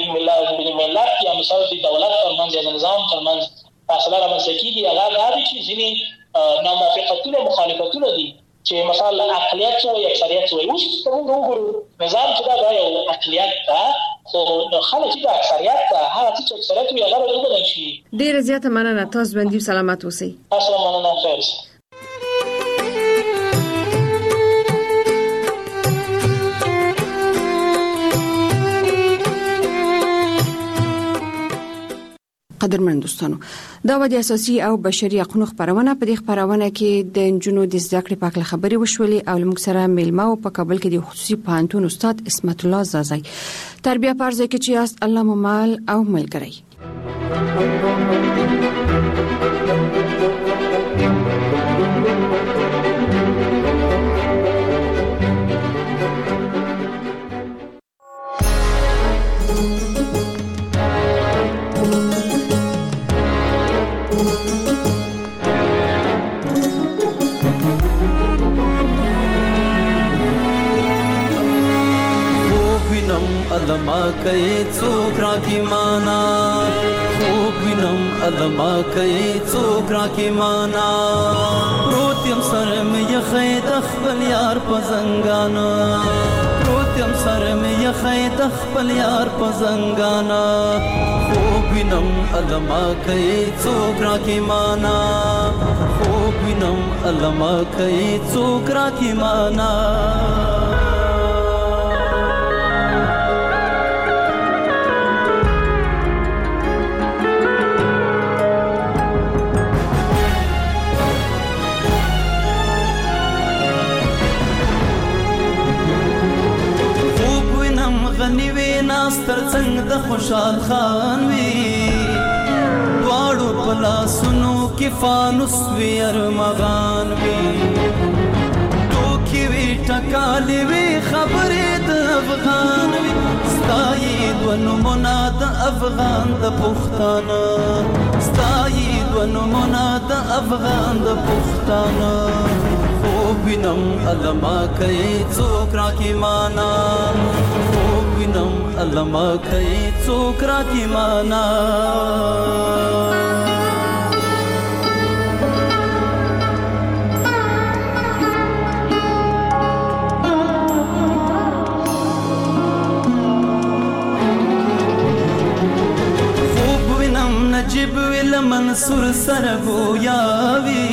ملت یا مثال د دولت ترمنځ یا د نظام ترمنځ فاصله رامنځته کېږي، هغه دا دی چې ځینې ناموافقتونه مخالفتونه دي چې مثال اقلیت څه وایي اکثریت څه وایي. اوس که موږ وګورو نظام چې دا یو اقلیت ده، خو خلک چې د اکثریت ته هغه څه چې اکثریت وي هغه به وبدل شي. ډېره زیاته مننه، تاسو ژوندي او سلامت اوسئ. تاسو مننه، خیر اوسئ. قدرمن دوستانو، دا و د اساسي او بشري حقوقو خبرونه. په دې خبرونه کې د انجونو د زده کړې په اړه خبرې وشولې او موږ سره میلمه او په کابل کې د خصوصي پوهنتون استاد اسمت الله زازای تربیه پرځه کې چې است الله مال او ملګری. علما کوي څوک راکې معنا، خوب وینم علما کوي څوک راکې معنا، پروت یم سره مې یخې د خپل یار په زنګانا، پروت یم سره مې یخې د خپل یار په زنګانا، خوب وینم علما کوي څوک راکې معنا، خوب وینم علما کوي څوک راکې معنا. غنیوی ناستر څنګ د خوشحال خان وی، دواړو پلاسونو کې فانوس وی ارمغان وی، ټوکی وی ټکالی وی خبرې د افغان وی، ستایید ونمونه د افغان د پښتانه، ستایید ونمونه د افغان د پښتانه، خوب وینم علما کوي څوک راکې معنا، خوب وینم علما کوي څوک راکې معنا. خوب وینم نجیب ویل منصور سره ګویاوي،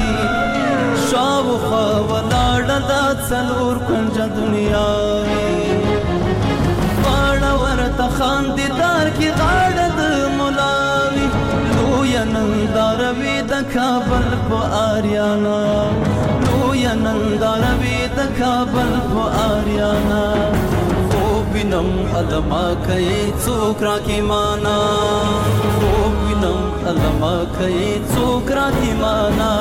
شاوخوا ولاړه دا څلور کنجه دنیا، ته خاندیدار کې غاړه د ملاوي لویه ننداره وي د کابل په آریانا لویه ننداره وي د کابل په آریانا خوب وینم علما کوي څوک راکې مانا خوب وینم علما کوي څوک راکې مانا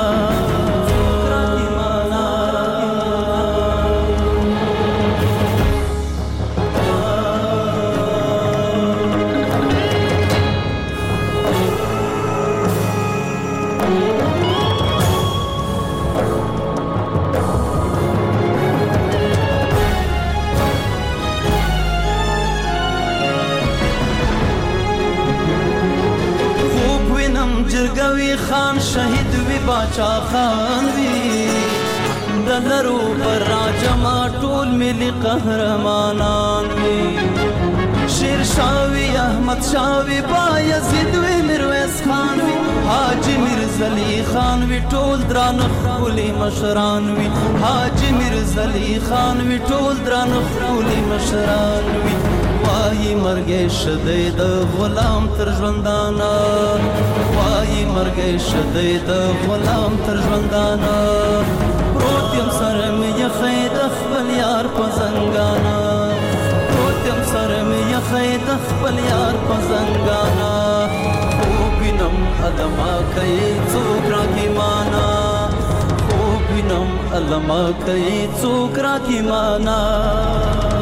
جرګوي خان شهید وی باچا خان وی دلرو پر راجما ټول ملي قهرمانان وی شیر شاوی احمد شاوی بایزید وی میرویس خان وی حاجی میرزلی خان وی ټول دران خولي مشران وی حاجی میرزلی خان وی ټول دران خولي مشران وی وای مرګ شدې د غلام تر ژوندانا وای مرګ شدې د غلام تر ژوندانا پروت یم سره مې یخې د خپل یار په زنګانا پروت یم سره مې یخې د خپل یار په زنګانا خوب وینم علما کوي څوک راکې مانا خوب وینم علما کوي څوک راکې مانا